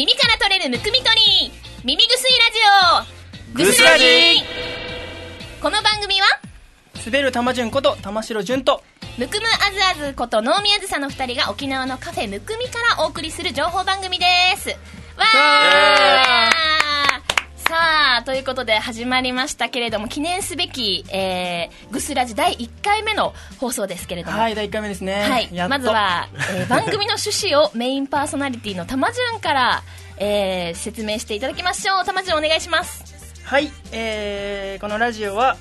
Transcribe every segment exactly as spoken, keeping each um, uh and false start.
耳から取れるむくみ取り耳薬ラジオぐすラジ。この番組は滑る玉順こと玉城順とむくむあずあずこと能見あずさのふたりが沖縄のカフェむくみからお送りする情報番組です。わー、さあということで始まりましたけれども、記念すべき、えー、ぐすラジだいいっかいめの放送ですけれども、 はい、だいいっかいめですね。 はい、まずは、えー、番組の趣旨をメインパーソナリティの玉順から、えー、説明していただきましょう。玉順お願いします。はい、 えー、このラジオは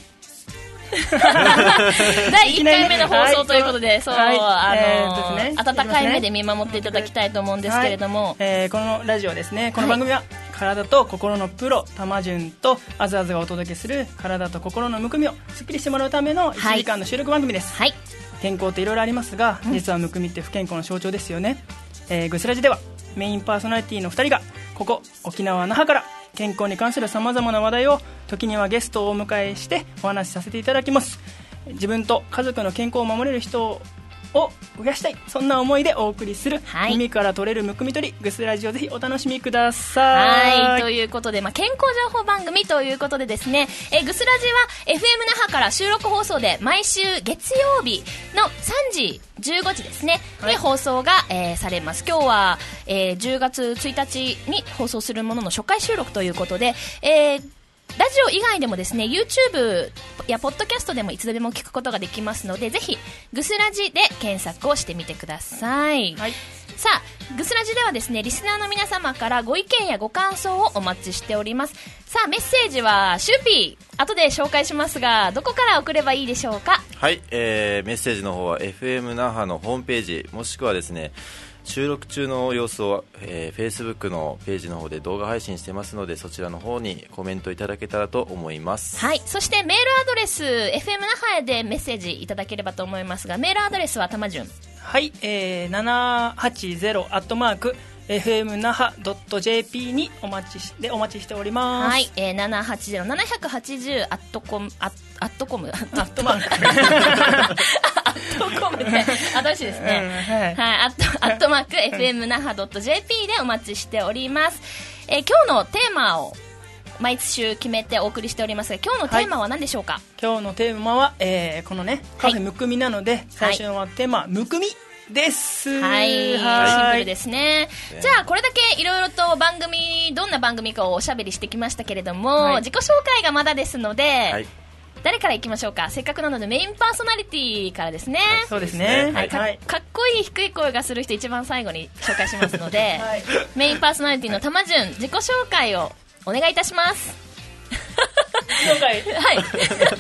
だいいっかいめの放送ということで、はい、そう、はい、あのーえーね、温かい目で見守っていただきたいと思うんですけれども、はい、 えー、このラジオですね、この番組は、はい、体と心のプロ玉順とあずあずがお届けする体と心のむくみをすっきりしてもらうためのいちじかんの収録番組です、はい、健康っていろいろありますが、うん、実はむくみって不健康の象徴ですよね。えー、ぐすラジではメインパーソナリティのふたりがここ沖縄那覇から健康に関するさまざまな話題を時にはゲストをお迎えしてお話しさせていただきます。自分と家族の健康を守れる人を増やしたい、そんな思いでお送りする、はい、耳から取れるむくみ取りぐすラジオ、ぜひお楽しみください。 はい、ということで、まあ、健康情報番組ということでですね、えぐすラジは エフエム 那覇から収録放送で毎週月曜日のさんじじゅうごじですね、はい、に放送が、えー、されます。今日は、えー、じゅうがつついたちに放送するものの初回収録ということで、えーラジオ以外でもですね YouTube やポッドキャストでもいつでも聞くことができますので、ぜひぐすラジで検索をしてみてください、はい、さあぐすラジではですねリスナーの皆様からご意見やご感想をお待ちしております。さあメッセージはシューピー後で紹介しますが、どこから送ればいいでしょうか。 はい、えー、メッセージの方は エフエム 那覇のホームページ、もしくはですね収録中の様子を、えー、Facebook のページの方で動画配信してますので、そちらの方にコメントいただけたらと思います。 はい、そしてメールアドレス エフエム 那覇でメッセージいただければと思いますが、メールアドレスは玉順、 はい、えー、ななはちゼロアットマークエフエム那覇ドットジェーピー にお待ちしてお待ちしております。 はい、えー、ななはちゼロ ななはちゼロアットコムアッアットコムアットマークアットコムで新しいですね、うん、はい、はい、アットアットマーク エフエム 那覇ドットジェーピー でお待ちしております。えー、今日のテーマを毎週決めてお送りしておりますが、今日のテーマは何でしょうか。はい、 今日のテーマは、えー、このねカフェむくみなので、はい、最初のテーマはむくみです。 はい、はい、シンプルですね。じゃあこれだけいろいろと番組、どんな番組かをおしゃべりしてきましたけれども、はい、自己紹介がまだですので、はい、誰からいきましょうか。せっかくなのでメインパーソナリティからですね。 はい、そうですね、 はい、か, かっこいい低い声がする人一番最後に紹介しますので、はい、メインパーソナリティの玉順、自己紹介をお願いいたします。 了解。はい。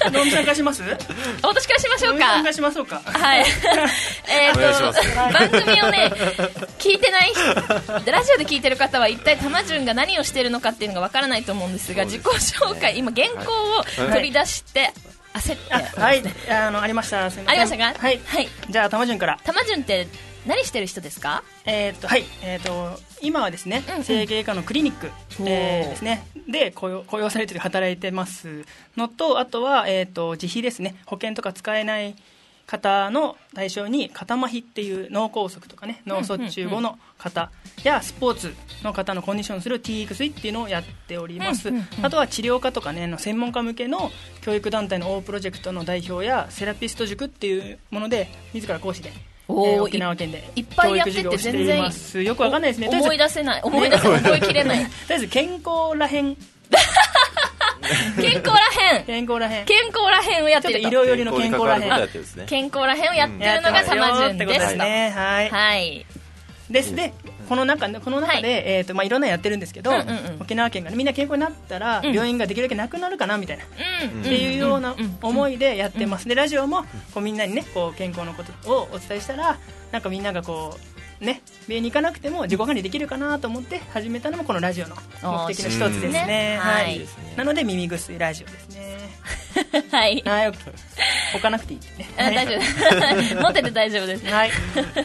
どん参加します？ 私からしましょうか。 参加しましょうか。 はい。えっと番組をね聞いてないラジオで聞いてる方は一体玉順が何をしているのかっていうのがわからないと思うんですが、自己紹介、今原稿を取り出して、はい、焦って、 はい、あのありました。すみません。 ありましたか？ はい。はい。じゃあ玉順から。 玉順って何してる人ですか？ えー、っとはい、えー、っと今はですね、うんうん、整形外科のクリニック、えー、ですねで雇用、雇用されてる働いてますのと、あとは、えー、っと自費ですね、保険とか使えない方の対象に肩麻痺っていう脳梗塞とかね、脳卒中後の方やスポーツの方のコンディションする ティーエックスアイ っていうのをやっております、うんうんうん、あとは治療家とかねの専門家向けの教育団体の O プロジェクトの代表やセラピスト塾っていうもので自ら講師でお、えー、沖縄県でいっぱいやってて全然よくわかんないですね。 思い出せない思い出せない覚えきれないとりあえず健康らへん健康らへん健康らへん健康らへんをやってると、 ちょっと医療寄りの健康らへん健康らへんをやってるのが玉順ですと、 ね、はい、 はい、 ですでこの中この中で、はい、えーとまあ、いろんなやってるんですけど、うんうんうん、沖縄県が、ね、みんな健康になったら、うん、病院ができるだけなくなるかなみたいな、うん、っていうような思いでやってます、うん、でラジオもこうみんなにねこう健康のことをお伝えしたら、なんかみんながこうね病院に行かなくても自己管理できるかなと思って始めたのもこのラジオの目的の一つですね、はい、はい、なので耳薬ラジオですねはい、 はい、置かなくていい、ね、 あ大丈夫持ってて大丈夫です、 はい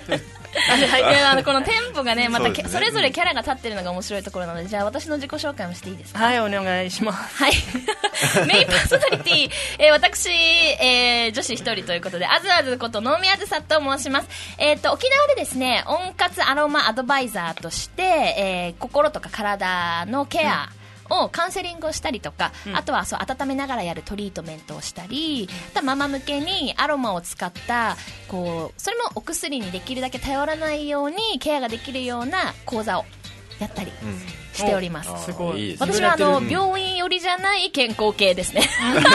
はい、あのこのテンポがね、また そ,、ね、それぞれキャラが立ってるのが面白いところなので、じゃあ私の自己紹介もしていいですか。 はい、お願いします。 はい、メインパーソナリティ、えー、私、えー、女子一人ということで、あずあずこと能見あずさと申します。えー、と沖縄でですね、温活アロマアドバイザーとして、えー、心とか体のケア、うんをカウンセリングをしたりとか、うん、あとはそう温めながらやるトリートメントをしたり、あとはママ向けにアロマを使ったこうそれもお薬にできるだけ頼らないようにケアができるような講座をやったりしております、うん、 すごい。 私はあの病院寄りじゃない健康系ですね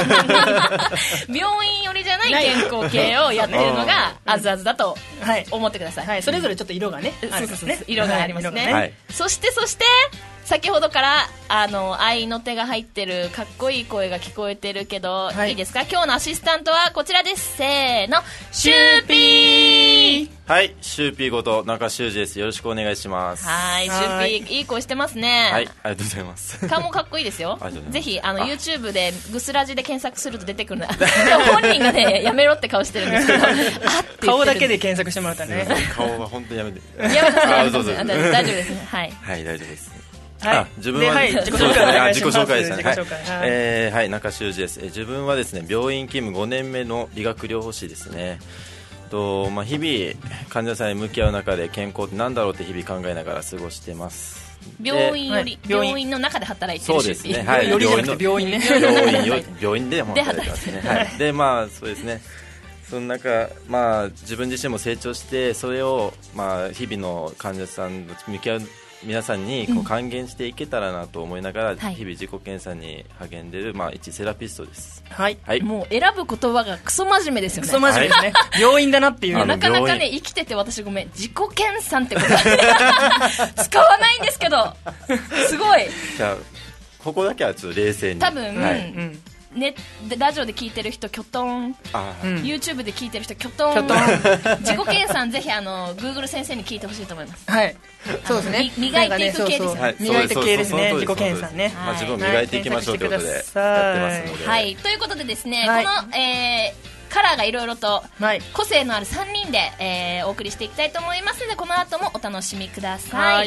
病院寄りじゃない健康系をやってるのがあずあずだと思ってください、 はい、それぞれちょっと色がね、うん、ありますね。 色がありますね、 はい、 そしてそして先ほどからあの愛の手が入ってるかっこいい声が聞こえてるけど、はい、いいですか。今日のアシスタントはこちらです。せーの、シューピー。 はい、シューピーこと中修二です。よろしくお願いします。 はい、シューピーいい声してますね。 はい、ありがとうございます。 顔もかっこいいですよ。ぜひあの YouTube でグスラジで検索すると出てくるの本人がねやめろって顔してるんですけどあって顔だけで検索してもらったね。 顔は本当にやめてやめてください。大丈夫ですね。はい、 はい、大丈夫です。 はい、 自分は、 はい、自己紹介お願いします。 自己紹介ですね。 はい、 えーはい、中修二です。えー、自分はですね、病院勤務ごねんめの理学療法士ですね。とまあ、日々患者さんに向き合う中で健康ってなんだろうって日々考えながら過ごしてます。 病院より、はい、病院の中で働いてる。 そうですね。はい、 よりじゃなくて病院ね。 病院よ病院で働いてますね。はい。でまあそうですね。その中、まあ、自分自身も成長してそれを、まあ、日々の患者さんと向き合う皆さんにこう還元していけたらなと思いながら、うん、日々自己検査に励んでいる、まあ、一セラピストです。 はい、 はい、もう選ぶ言葉がクソ真面目ですよね。 クソ真面目ですね、はい、病院だなっていう。 なかなかね生きてて私ごめん自己検査ってこと使わないんですけどすごい。 じゃあここだけはちょっと冷静に多分、 はい、 うんね、ラジオで聞いてる人キョトン、 あ、 うん、YouTube で聞いてる人キョトン、キョトン自己検査ぜひあの Google 先生に聞いてほしいと思います。 はい、そうですね。 磨いていく系ですよね。 はい、磨いていく系ですね。自己検査ね。 まあ、自分を磨いていきましょうということでやってますので。 はい、ということでですね、はい、この、えー、カラーがいろいろと個性のあるさんにんで、えー、お送りしていきたいと思いますので、この後もお楽しみください。はい、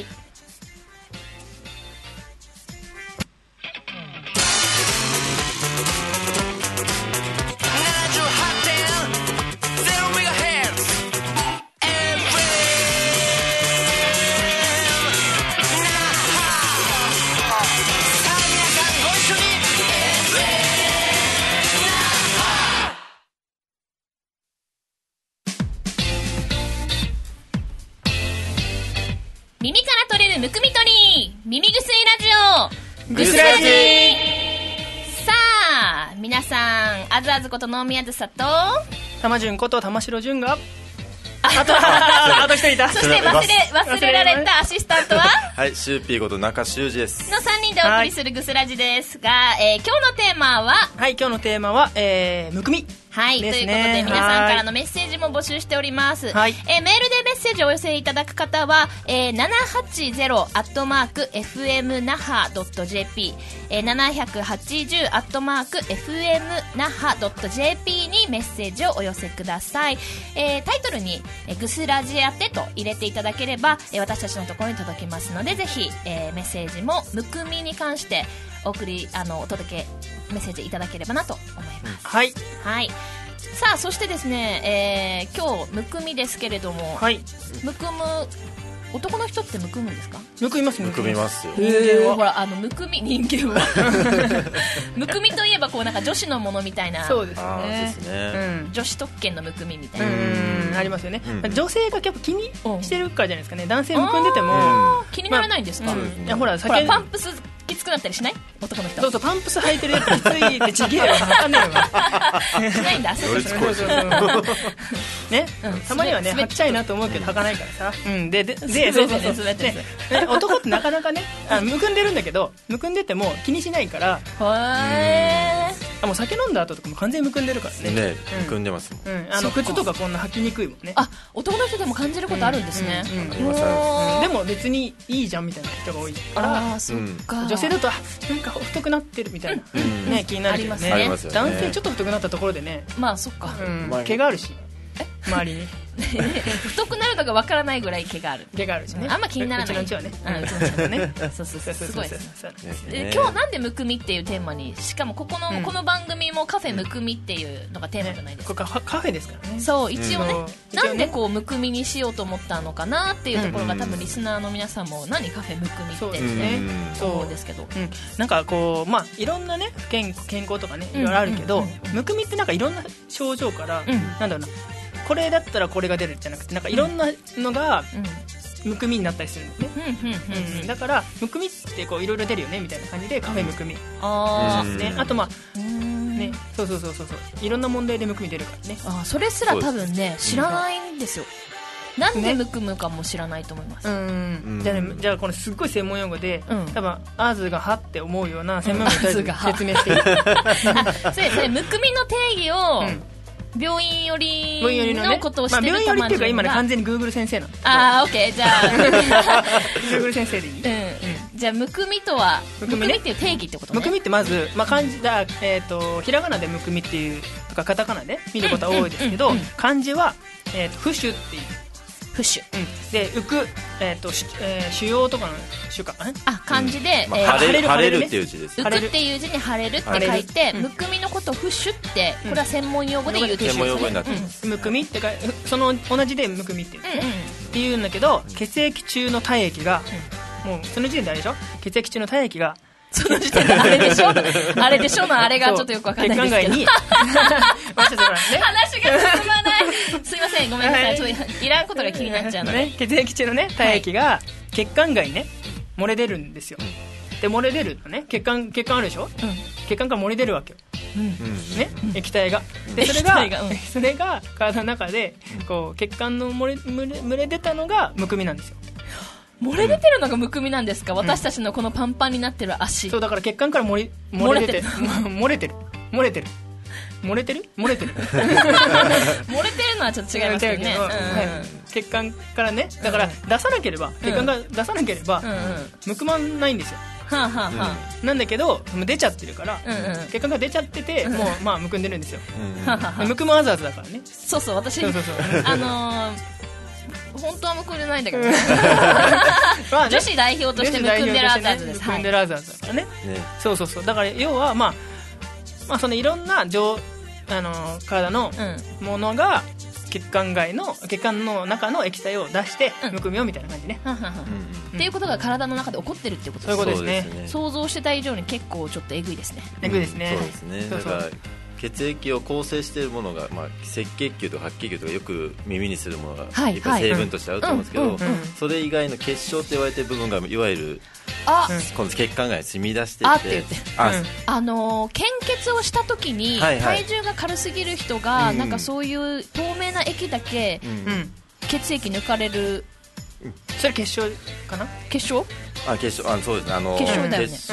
耳から取れるむくみ取り耳薬ラジオぐすラジ。さあ皆さん、あずあずこと能見あずさとたまじゅんこと玉城じゅんがあとあと一人いた。 そして忘れ忘れられたアシスタントははい、シューピーこと中修二ですのさんにんでお送りするぐすラジですが、はい、えー、今日のテーマははい今日のテーマは、えー、むくみ。 はい、ということで皆さんからのメッセージも募集しております、はい、えー、メールでメッセージをお寄せいただく方は、えー、ななはちゼロアットマークエフエム那覇ドットジェーピー、えー、ななはちゼロアットマークエフエム那覇ドットジェーピー にメッセージをお寄せください、えー、タイトルに、えー、ぐすラジ宛てと入れていただければ、えー、私たちのところに届きますので、ぜひ、えー、メッセージもむくみに関してお送りあのお届けメッセージいただければなと思います。 はい、 はい、さあそしてですね、えー、今日むくみですけれども、 はい、 むくむ男の人ってむくむんですか？ むくみますむくみますよ。 人間はほらあのむくみ人間はむくみといえばこうなんか女子のものみたいな。 そうですね。 あー、そうですね、 うん、女子特権のむくみみたいな。 うん、ありますよね、うん、女性が結構気にしてるからじゃないですかね。男性むくんでても気にならないんですか？ まあうん、いやほらほらパンプスきつくなったりしない？男の人。 そうそう、パンプス履いてるやつきついってちげえよ。わかんないわ。 しないんだ。そうそうそうそうね、うん、たまにはね履きたいなと思うけど履かないからさ。うん、でででそうそうそう。ね、男ってなかなかね、あむくんでるんだけど、むくんでても気にしないから。 へー。 あ、もう酒飲んだ後とかも完全にむくんでるからね。 ね、むくんでますもん。 うん、あの靴とかこんな履きにくいもんね。 あ、男の人でも感じることあるんですね。 うんうんうん、うん、でも別にいいじゃんみたいな人が多いから。 あ、そっか。 女性だとなんか太くなってるみたいな、うん、ね、気になるけどね。 ありますね。 男性ちょっと太くなったところでね、 まあそっか、 うん、毛があるし周りに太くなるのがわからないぐらい毛がある。 毛があるしね。 あんま気にならない。 うちのうちはね。 うん、うちのうちはね。そうそうそう、すごいです。今日はなんでむくみっていうテーマに、しかもここの、この番組もカフェむくみっていうのがテーマじゃないですか。 ここカフェですからね。 そう、一応ね、なんでこうむくみにしようと思ったのかなっていうところが、多分リスナーの皆さんも何カフェむくみってね、そうですけど、 なんかこうまあいろんなね健健康とかねいろいろあるけど、むくみってなんかいろんな症状から、なんだろうな、これだったらこれが出るじゃなくて、なんかいろんなのがむくみになったりするんですね。だからむくみってこういろいろ出るよねみたいな感じでカフェむくみ、あーね、あとまあね、そうそうそうそうそう、いろんな問題でむくみ出るからね。 あ、それすら多分ね知らないんですよ。なんでむくむかも知らないと思います。 うん、じゃあね、じゃあこれすっごい専門用語で、うん、多分アーズがはって思うような専門用語で説明していい？ それそれむくみの定義を、うん病院寄りのことをしてる、 まあ、病院寄りっていうか今ね完全に Google 先生なんです。 ああ、オッケー、じゃあ Google 先生でいい？うん、 うん、じゃあむくみとはむくみ、ね、っていう定義ってことね。 むくみってまず、まあ、漢字だ、えー、とひらがなでむくみっていうとかカタカナで見ることは多いですけど、漢字は、えー、と浮腫っていう浮腫、 うん、で浮く、えーとえー、腫瘍とかの腫かあ漢字で、 うん、まあ、晴れる、晴れるっていう字です。 浮くっていう字に晴れるって書いて、むくみのことを浮腫って、これは専門用語で言うと、 専門用語になってます、 うん、むくみってかその同じでむくみっていう、ね、うんうん、っていうんだけど、血液中の体液が、うん、もうその時点であれでしょ、血液中の体液がその時点であれでしょあれでしょのあれがちょっとよくわかんないですけど、血管外に話が進まないすいません、ごめんなさい、ちょっといらんことが気になっちゃうので、ね、 血液中のね体液が血管外にね漏れ出るんですよ。で漏れ出るのね、血管血管あるでしょ、うん、血管から漏れ出るわけよ、うんね、うん、液体がでそれが、うん、それが体の中でこう血管の漏れ漏れ漏れ出たのがむくみなんですよ。 漏れ出てるのがむくみなんですか、うん、私たちのこのパンパンになってる足。 そうだから血管から漏れ漏れ出て漏れてる漏れてる漏れてる漏れてる漏れてるのはちょっと違いますよね、うん、はい、 血管からね、だから出さなければ、うん、血管が出さなければ、うんうん、むくまないんですよ。はあはあはあ、なんだけど出ちゃってるから、うんうん、血管が出ちゃってて、うん、もうまあむくんでるんですよ、うん、むくむあざあざだからね。 そうそう、私そうそうそうあのー本当はむくんでないんだけど、ねまあね、女子代表としてむくんでるあざあざです。 むくんでるあざあざだからね、ね、そうそうそう、だから要はまあまあそのいろんな上あのー、体のものが血管外の血管の中の液体を出してむくみをみたいな感じね、うんうんうん、 っていうことが体の中で起こってるってことですね。 そういうことですね。 想像してた以上に結構ちょっとえぐいですね。 えぐいですね、 うん、そうですね。だから血液を構成しているものが、まあ、赤血球とか白血球とかよく耳にするものが、はい、いっぱい成分としてあると思うんですけど、それ以外の結晶って言われてる部分がいわゆるあこの血管外に染み出していて、 あって言ってあ、うん、あのー、献血をした時に体重が軽すぎる人が、はいはい、なんかそういう透明な液だけ、うんうん、血液抜かれる、 うん、それ結晶かな。 結晶あ結晶あそうです、あのー、 結晶だよね、うん、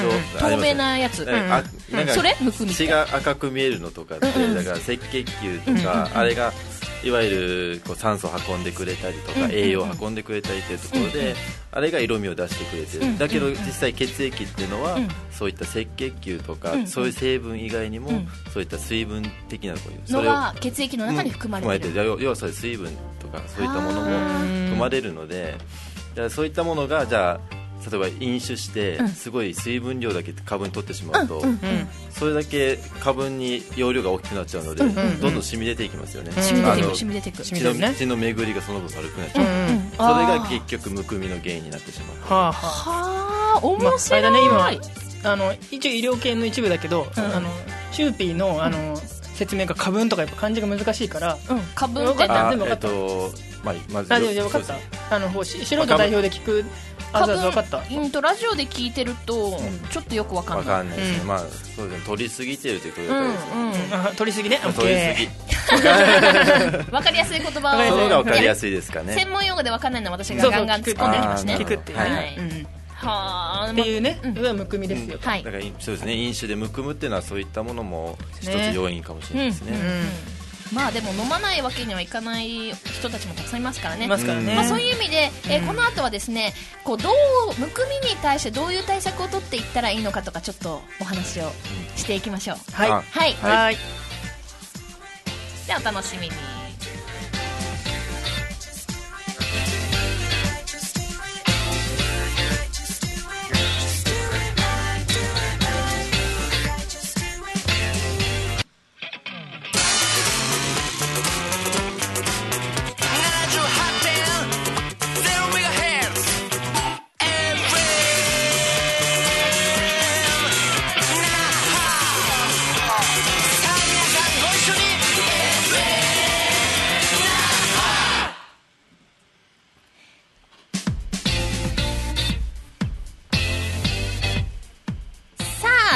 透明なやつ、うん、あなんかそれむくみ血が赤く見えるのとかって、うんうん、だから赤血球とか、うんうん、あれがいわゆるこう酸素を運んでくれたりとか、うんうんうん、栄養を運んでくれたりというところで、うんうん、あれが色味を出してくれてる、うんうん、だけど実際血液っていうのは、うん、そういった赤血球とか、うん、そういう成分以外にも、うん、そういった水分的なこうのが血液の中に含まれてる、 うん、要はそういう水分とかそういったものも含まれるので、じゃあそういったものがじゃあ例えば飲酒してすごい水分量だけ過分に取ってしまうと、うんうんうん、それだけ過分に容量が大きくなっちゃうので、うんうんうん、どんどん染み出ていきますよね、 うん、染み出ていく染み出ていく血の、血の巡りがその分悪くなっちゃう、うんうん、それが結局むくみの原因になってしまう。 はあ、はあ、面白い、 まあ、あれだね、今あの一応医療系の一部だけど、うん、あのシューピーのあの、うん、説明が過分とかやっぱ漢字が難しいから、 うん、過分って全部分かった、えっとまあ、まずあで分かった、あの素人代表で聞くあざ分かった、 うんとラジオで聞いてると、うん、ちょっとよく分かんない、 分かんないですね、うん、まあそうですね、取りすぎてるということですね、うんうん、取りすぎね、 取りすぎ分かりやすい言葉をその方が分かりやすいですかね。 専門用語で分かんないのは私がガンガン突っ込んできますね。 聞くっていうね、はいはい、うん、はあっていうね、それはむくみですよ、 うん、はい、だからそうですね、飲酒でむくむっていうのはそういったものも一つ要因かもしれないですね、うんうん、 まあでも飲まないわけにはいかない人たちもたくさんいますからね。 いますからね。 まあ、そういう意味で、えー、この後はですね、こうどうむくみに対してどういう対策を取っていったらいいのかとかちょっとお話をしていきましょう。 はいはいはい。 ではお楽しみに。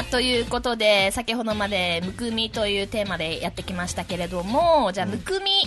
ということで先ほどまでむくみというテーマでやってきましたけれども、じゃあむくみって、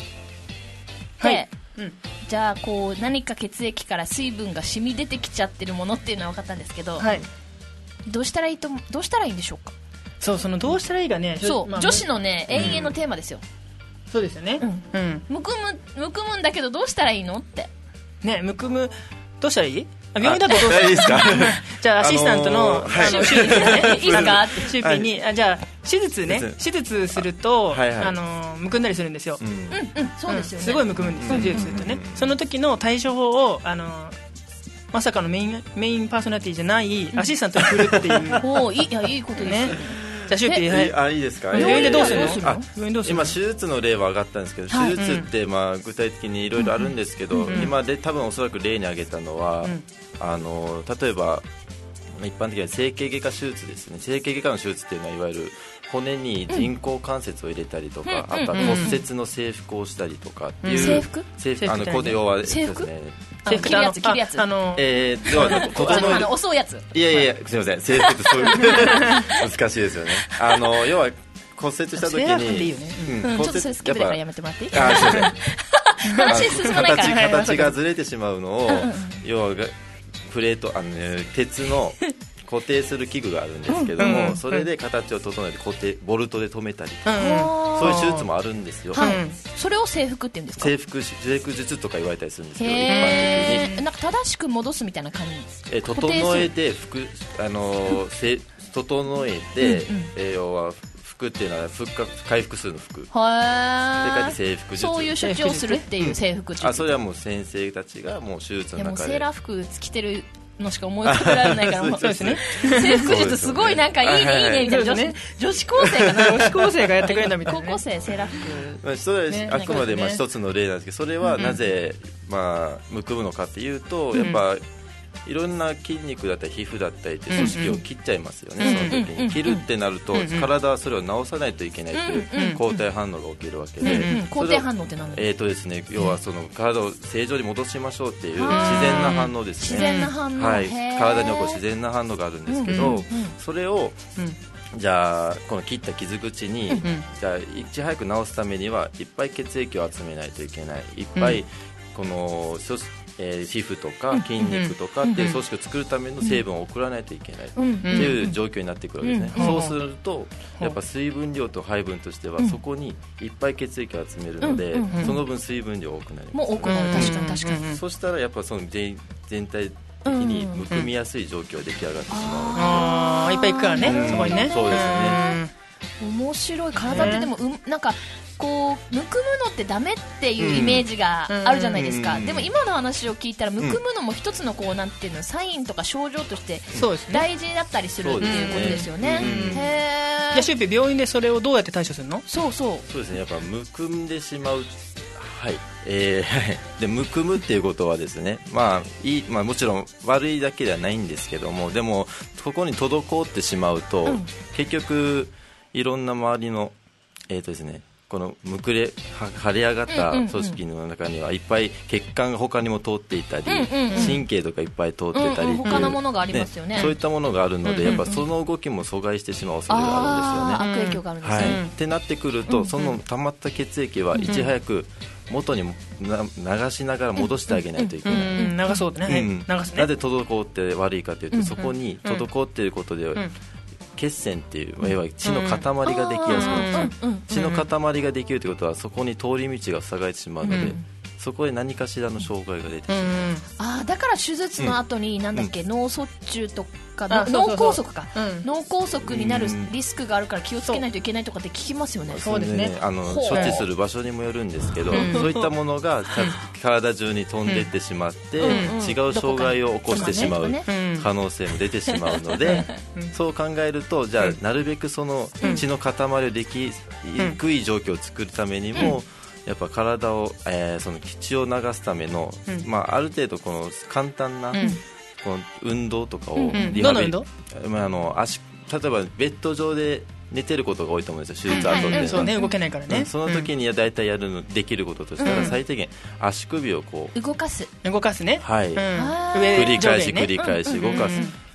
はいうん、じゃあこう何か血液から水分が染み出てきちゃってるものっていうのは分かったんですけど、はい、どうしたらいいとどうしたらいいんでしょうか。 そうそのどうしたらいいかね、 そう、まあ、女子のね、 うん、 永遠のテーマですよ。 そうですよね、うんうん、 むくむむくむんだけどどうしたらいいのってね。むくむどうしたらいい？病院だとどうしたらいいですか？じゃあアシスタントの、あのー、あのシューピーね、いいですか？シューピーに、はい、あじゃあ手術ね、手術すると、はいはい、あのー、むくんだりするんですよ。うん、うんうん、そうですよね。すごいむくむんですよ、手術するとね。その時の対処法をあのー、まさかのメインメインパーソナリティじゃないアシスタントに振るっていう。おいい、いやいいことですね。じゃあシューピー、はい、 あいいですか。 病院でどうするの？ あ今手術の例は上がったんですけど、はい、手術ってまあ具体的にいろいろあるんですけど、うんうん、今で多分おそらく例に挙げたのは、うん、あの例えば一般的に整形外科手術ですね。整形外科の手術っていうのはいわゆる骨に人工関節を入れたりとか、うん、あとは骨折の制服をしたりとかっていう、 制服制服あの骨要はですね、 制服切るやつ切るやつあのえー、では整える遅いやつ。 いやいやすみません、制服ってそういう難しいですよね。あの要は骨折した時に、 いいよね、うんうん、ちょっとそれスキップだからやめてもらっていい？ あすみません話進まないから形, 形がずれてしまうのを要はプレートあの、ね、鉄の固定する器具があるんですけども、うん、それで形を整えて固定ボルトで留めたり、うん、そういう手術もあるんですよ、 はい、それを制服って言うんですか？ 制服制服術とか言われたりするんですけど、一般的になんか正しく戻すみたいな感じ。 え整えて服あのせ整えて、うんうんえー、要は服っていうのは復活回復するの服でかい制服術、 そういう処置をするっていう制服術、うん、 あそれはもう先生たちがもう手術の中で。 でもセーラー服着てるのしか思い浮かべられないからそうですね。制服術すごいなんかいいねいいねみたいな、女子女子高生かな女子高生がやってくれるんだみたいな、ね、 高校生セーラー服、 まあ、それは、ね、あくまでまあ一つの例なんですけど、それはなぜ、うんうんまあ、むくむのかっていうと、やっぱ、うんいろんな筋肉だったり皮膚だったりって組織を切っちゃいますよね、うんうん、その時に切るってなると、うんうん、体はそれを治さないといけないという抗体反応が起きるわけで、 うんうん、抗体反応って何えーとですね、要はその体を正常に戻しましょうっていう自然な反応ですね。 自然な反応、 はい、体に起こる自然な反応があるんですけど、うんうんうん、それを、うん、じゃあこの切った傷口に、うんうん、じゃあいち早く治すためにはいっぱい血液を集めないといけない、いっぱいこの、うんえー、皮膚とか筋肉とかっていう組織を作るための成分を送らないといけないっていう状況になってくるわけですね、うんうん、そうするとやっぱ水分量と配分としてはそこにいっぱい血液を集めるので、うんうん、その分水分量多くなります。 もう多くなる、確かに確かに。 そしたらやっぱその全体的にむくみやすい状況が出来上がってしまう、うん、 あいっぱいいくからね、うん、そこにね。 そうですね。 面白い。体ってでも、うん、なんかこうむくむのってダメっていうイメージがあるじゃないですか、うん、でも今の話を聞いたらむくむのも一つのこうなんていうのサインとか症状として大事だったりするっていうことですよね。 へー。じゃあシューピー病院でそれをどうやって対処するの？ そうそうそうですね、やっぱむくんでしまう、はいえー、でむくむっていうことはですね、まあいいまあ、もちろん悪いだけではないんですけども、でもここに滞ってしまうと、うん、結局いろんな周りのえーとですねこのむくれ腫れ上がった組織の中にはいっぱい血管が他にも通っていたり、うんうんうん、神経とかいっぱい通ってたりっていう、うんうん、 他のものがありますよね、 そういったものがあるので、うんうんうん、やっぱその動きも阻害してしまう恐れがあるんですよね。 悪影響があるんですね、 はい、ってなってくると、うんうん、その溜まった血液はいち早く元に流しながら戻してあげないといけない、 うんうん、流そうね、うん、流すね。 なぜ滞って悪いかというと、うんうん、そこに滞っていることで、うん血栓っていう、いわゆる血の塊ができやすくなるんですよ、うん、血の塊ができるということはそこに通り道が塞がれてしまうので、うん、そこで何かしらの障害が出てしまう、うん、 あだから手術の後に、うん、なんだっけ、脳卒中とか脳梗塞か、うん、脳梗塞になるリスクがあるから気をつけないといけないとかって聞きますよね。 そうですね、あの処置する場所にもよるんですけど、そういったものが体中に飛んでいってしまって、うん、違う障害を起こしてしまう可能性も出てしまうので、そう考えるとじゃあなるべくその血の塊をできにくい状況を作るためにも、やっぱ体を、えー、その血を流すための、まあ、ある程度この簡単な、この運動とかをリハビリ、うんうん、まあ、あの足例えばベッド上で寝てることが多いと思うんですよ、手術後って、はいはい、 そうね、動けないからね、 うん、その時に大体やるのできることとしたら、うん、最低限足首をこう動かす動かすね、 はい、うん、繰り返し繰り返し動かす、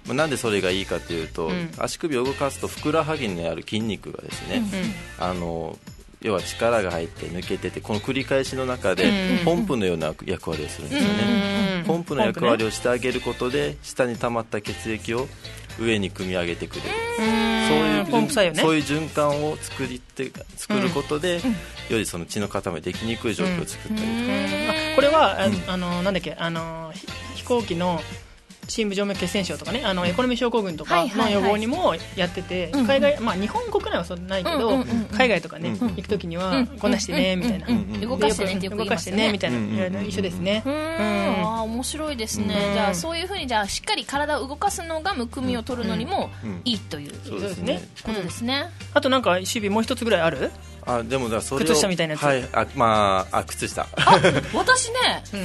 まあ、なんでそれがいいかというと、うん、足首を動かすとふくらはぎにある筋肉がですね、うん、あの要は力が入って抜けてて、この繰り返しの中でポンプのような役割をするんですよね。ポンプの役割をしてあげることで下に溜まった血液を上に組み上げてくれる、そういうポンプ作用ね、そういう循環を作りて作ることで、うん、よりその血の塊できにくい状況を作ったりとか、うん、 これは、うん、あのなんだっけあの飛行機の深部静脈血栓症とかね、あのエコノミー症候群とかの予防にもやってて、海外、まあ、日本国内はそうないけど、うんうんうん、海外とかね、うんうん、行くときには、うん、こんなしてねみたいな、うんうん、 動かしてねってよく言いますよね、 動かしてねみたいな、うんうん、一緒ですね。 うん、あ面白いですね、うん、じゃあそういうふうにじゃあしっかり体を動かすのがむくみを取るのにもいいという、うんうん、そうですね、ことですね。 あとなんか守備もう一つぐらいある？ あでもだそれを靴下みたいなやつ、 はい、あまああ靴下あ私ね、うん、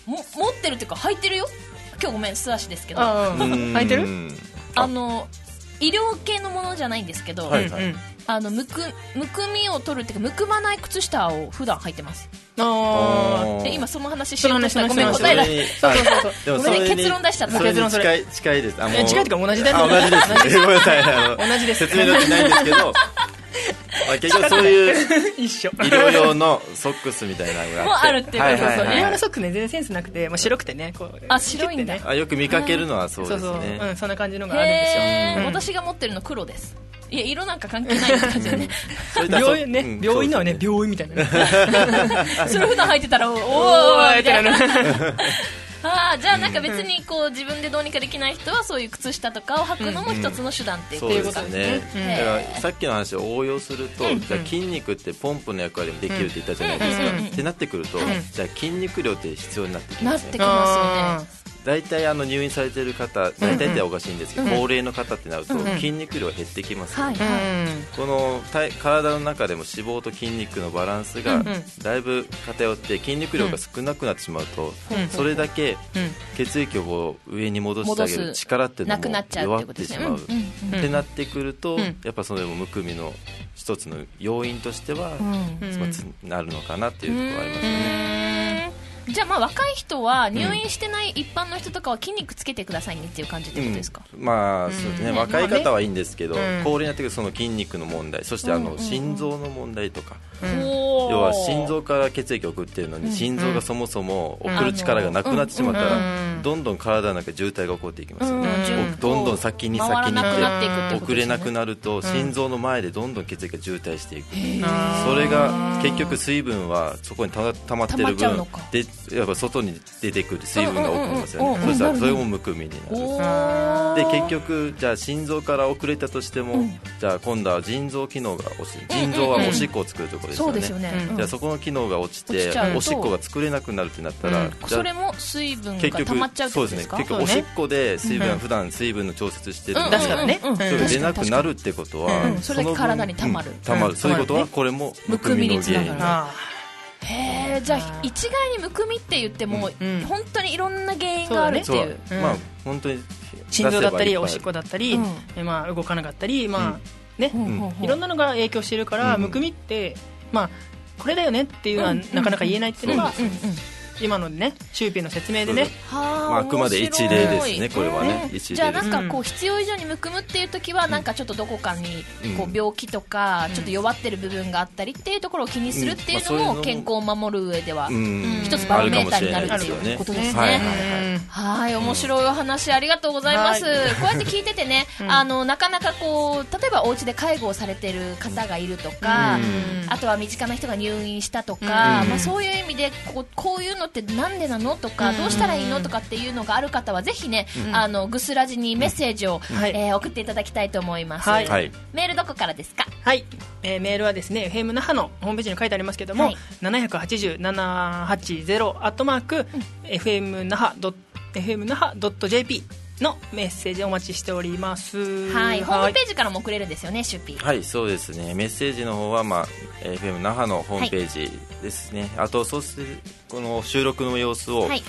も持ってるっていうか履いてるよ。今日ごめん素足ですけど、 履いてる？ あの医療系のものじゃないんですけど、はいはい、あのむくむくみを取るっていうかむくまない靴下を普段履いてます。あで今その話しようとしたらごめん答えられそうそうそうごめんね結論出しちゃった。 結論それ近い近いです。 あもう近いとか同じだよ。 同じですごめんなさいあの同じです説明の気ないんですけどまあ、結局そういう一緒医療用のソックスみたいなのがもうあるっていうことですよね。 医療用ソックスね全然センスなくて、まあ、白くてねこうあ白いんだ、 あよく見かけるのはそうですね。 そうそう、うん、そんな感じのがあるんですよ、 うん、私が持ってるの黒です。いや色なんか関係ないって感じでね病院ね、うん、病院のはね病院みたいなねそれ普段履いてたらおーみたいなあじゃあなんか別にこう自分でどうにかできない人はそういう靴下とかを履くのも一つの手段っていうことですね。 だからさっきの話を応用すると、うん、じゃあ筋肉ってポンプの役割もできるって言ったじゃないですか、うんうんうん、ってなってくると、うん、じゃあ筋肉量って必要になってきますね。 なってきますよね。 大体あの入院されている方、大体っておかしいんですけど、うんうん、高齢の方ってなると筋肉量減ってきますよね、うんはいはい、この体の中でも脂肪と筋肉のバランスがだいぶ偏って筋肉量が少なくなってしまうと、うん、それだけ血液を上に戻してあげる力っていうのも弱ってしまうってなってくると、やっぱそれもむくみの一つの要因としては、うん、なるのかなっていうところがありますよね。 じゃあまあ若い人は入院してない一般の人とかは筋肉つけてくださいねっていう感じってことですか？ うん、まあそうですね、うん、若い方はいいんですけど、うん、高齢になってくるその筋肉の問題、そしてあの心臓の問題とか、うん、要は心臓から血液を送っているのに、うん、心臓がそもそも送る力がなくなってしまったら、うん、どんどん体の中で渋滞が起こっていきますよね、うん、どんどん先に先に行って遅れなくなると、心臓の前でどんどん血液が渋滞していく、うん、それが結局水分はそこにた溜まってる分でやっぱ外に出てくる水分が多くなりますよね。そしたらそれもむくみになる。で結局じゃあ心臓から遅れたとしても、うん、じゃあ今度は腎臓機能が落ちて、腎臓はおしっこを作るところですよね。そうですよね。じゃあそこの機能が落ちておしっこが作れなくなるってなったら、うん、 それも水分が溜まっちゃうってことですか？ 結局おしっこで水分、うん、普段水分の調節してるので、それ出なくなるってことは、 うん、それだけ体に溜まる、うん、 溜まる。そういうことはこれもむくみの原因だ。 へー、じゃあ一概にむくみって言っても、うん、本当にいろんな原因があるっていう、 うん、まあ本当に心臓だったりおしっこだったり、うん、まあ、動かなかったり、まあね、うん、いろんなのが影響しているから、うん、むくみって、まあ、これだよねっていうのはなかなか言えないっていうのが、うんうんうん、今のねシューピーの説明でね、 まあ、あくまで一例ですね、これはね、一例。 じゃあなんかこう必要以上にむくむっていう時は、なんかちょっとどこかにこう病気とかちょっと弱ってる部分があったりっていうところを気にするっていうのも健康を守る上では一つバロメーターになるっていうことですね。はい、面白いお話ありがとうございます。こうやって聞いててね、あのなかなかこう例えばお家で介護をされてる方がいるとか、あとは身近な人が入院したとか、まあそういう意味でこうこういうのってなんでなのとか、どうしたらいいのとかっていうのがある方はぜひね、うん、あのグスラジにメッセージを、うん、えー、送っていただきたいと思います、はい、メールどこからですか？ はい、えー、メールはですね エフエム 那覇のホームページに書いてありますけども、はい、ななはちゼロ ななはちゼロ アットマーク エフエム 那覇 エフエム 那覇 ドット ジェーピー のメッセージお待ちしております。 はい、ホームページからも送れるんですよね、シュピー。 はい、そうですね。メッセージの方は、まあ、エフエム 那覇のホームページですね、はい、あとそしてこの収録の様子を、はい、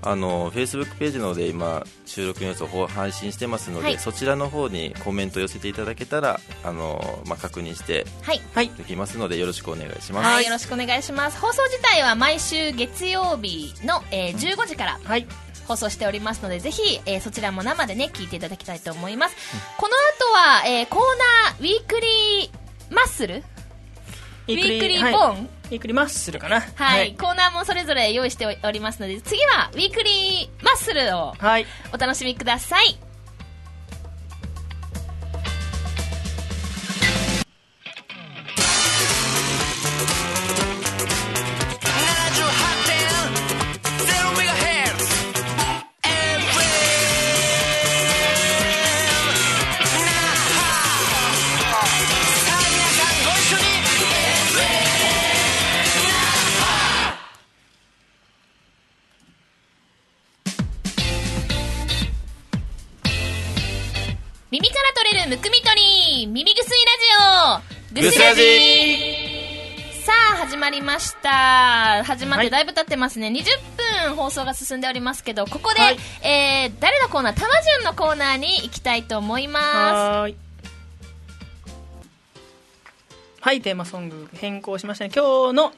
あの Facebook ページの方で今収録のやつを配信してますので、はい、そちらの方にコメント寄せていただけたらあの、まあ、確認してできますのでよろしくお願いします。 はい、よろしくお願いします。放送自体は毎週月曜日の、えー、じゅうごじから、はい、放送しておりますので、ぜひ、えー、そちらも生でね聞いていただきたいと思います。うん、この後は、えー、コーナーウィークリーマッスルウィークリーボーン、はい、ウィークリーマッスルかな、はいはい、コーナーもそれぞれ用意しておりますので、次はウィークリーマッスルをお楽しみください。耳から取れるむくみ取り耳ぐすいラジオぐすラジさあ始まりました。始まってだいぶ経ってますね、はい、にじゅっぷん放送が進んでおりますけど、ここで、はい、えー、誰のコーナー、たまじゅんのコーナーに行きたいと思います。 はい、はい、テーマソング変更しましたね。今日の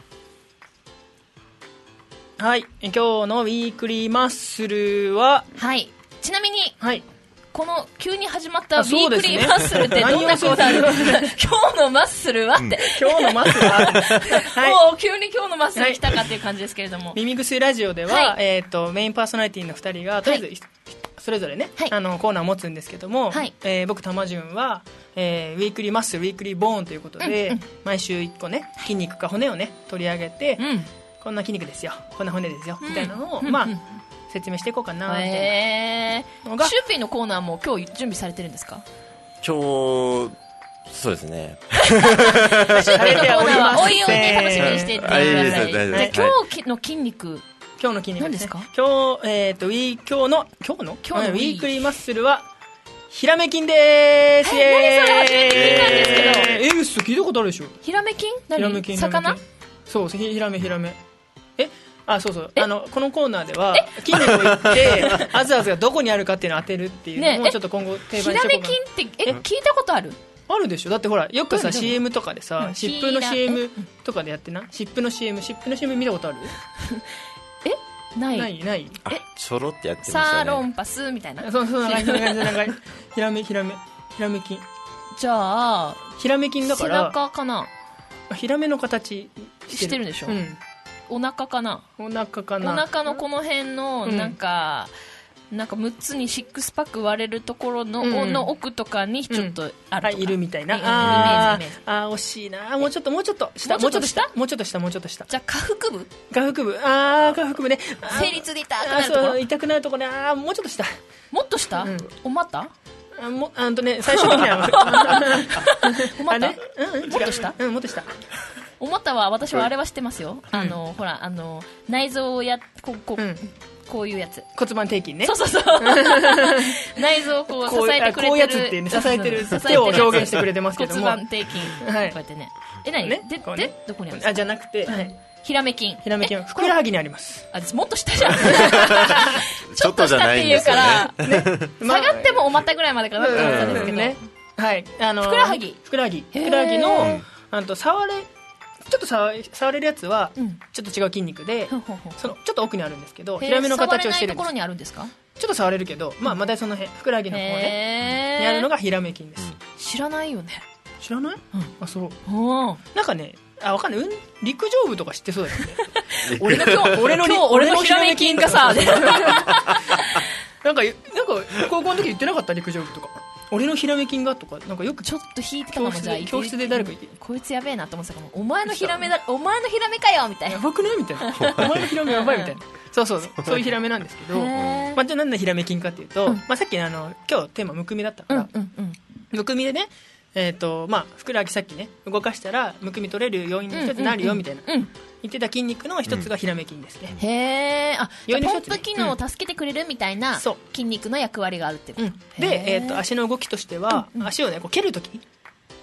はい今日のウィークリーマッスルは、 はい、ちなみに、 はい、 この急に始まったウィークリーマッスルってどんなコーナーで今日のマッスルはって、うん、 今日のマッスルは、 はい、もう急に今日のマッスル来たかっていう感じですけれども、 耳ぐすいラジオでは、はい、えー、とメインパーソナリティのふたりがとりあえず、はい、それぞれね、はい、あのコーナーを持つんですけども、はい、えー、僕たまじゅんは、えー、ウィークリーマッスルウィークリーボーンということで、うんうん、毎週いっこね筋肉か骨をね取り上げて、うん、こんな筋肉ですよこんな骨ですよ、うん、みたいなのを、まあ説明していこうかなみたいな。 えー、シューピーのコーナーも今日準備されてるんですか？ 今日そうですねシューピーのコーナーはおいおいね楽しみにしていってください。で今日の筋肉今日の筋肉何ですか？ 今日、えー、とウィー今日の今日の今日のウィークリーマッスルはヒラメ筋でーす。 えー、何それ初めて聞いたんですけど。 えー、嘘聞いたことあるでしょ。 ヒラメ筋？何？ ヒラメ筋魚？ そうヒラメヒラメえあそうそうあのこのコーナーでは筋肉を言ってあずあずがどこにあるかっていうのを当てるっていうのもちょっと今後定番にしようかな。 ヒラメ筋ってえ聞いたことある？ あるでしょ。だってほらよくさ シーエム とかでさ湿布の シーエム とかでやってな湿布の シーエム 湿布の シーエム 見たことある？ えないないないあちょろってやってましたね。 サーロンパスみたいな。 そうそうなんかなんかヒラメヒラメヒラメ筋じゃあヒラメ筋だから背中かな。 ヒラメの形してる、してるでしょ、 うん、 お腹かな。 お腹かな。 お腹のこの辺のなんか、うん、なんかむっつにシックスパック割れるところの、うん、の奥とかにちょっとあるとか、うんはい、 いるみたいな。 あーイメージイメージ。 あー惜しいな。もうちょっともうちょっと下もうちょっと下もうちょっと下もうちょっと下。 じゃあ下腹部下腹部あー下腹部ね。 生理痛で痛くなるところ。 そう痛くなるところね。あーもうちょっと下もっと下、うん、お股あもあんとね最初的にはお股、 ねうん、 もっと下うんもっと下お股は私はあれは知ってますよ、うん、あのほらあの内臓をやこうこう、うん、こういうやつ骨盤底筋ね。 そうそうそう内臓をこう支えてくれてるこういうやつって、ね、支えてる手を表現してくれてますけども骨盤底筋、はい、こうやってねえ何、ね、で、ね、でどこにあるんですか？ あじゃなくて、はい、 ヒラメ筋ヒラメ筋はふくらはぎにあります。 あもっと下じゃんちょっと下っていうから、ね、下がってもお股ぐらいまでかなって思ったんですけど、ね、 はいあのー、 ふくらはぎふくらはぎふくらはぎのあと触れちょっと触触れるやつはちょっと違う筋肉で、うん、そのちょっと奥にあるんですけどヒラメの形をしてるんです。触れないところにあるんですか？ ちょっと触れるけど、まあ、まだその辺ふくらはぎの方ねにあるのがヒラメ筋です、 うん、知らないよね。 知らない、うん、あそうおなんかねあ分かんない、うん、陸上部とか知ってそうだよね俺の今日俺の俺のヒラメ筋がさなんかなんか高校の時言ってなかった？陸上部とか俺のヒラメ筋がとかなんかよくちょっと引いてたかも。じゃあ教室で誰か言ってこいつやべえなと思ってたかも。お前のヒラメだお前のヒラメかよみたいな。 やばくねみたいなお前のヒラメやばいみたいなそうそうそういうヒラメなんですけどまあ、じゃあ何のヒラメ筋かっていうと、うんまあ、さっきあの今日テーマむくみだったから、うんうんうん、むくみでねえーとまあ、ふくらはぎさっきね動かしたらむくみ取れる要因の一つになるよみたいな、うんうんうん、言ってた筋肉の一つがヒラメ筋ですね、 うん、へーあじゃあポンプ機能を助けてくれるみたいな筋肉の役割があるってこと、うん、 で、えーと足の動きとしては、うんうん、足をねこう蹴るとき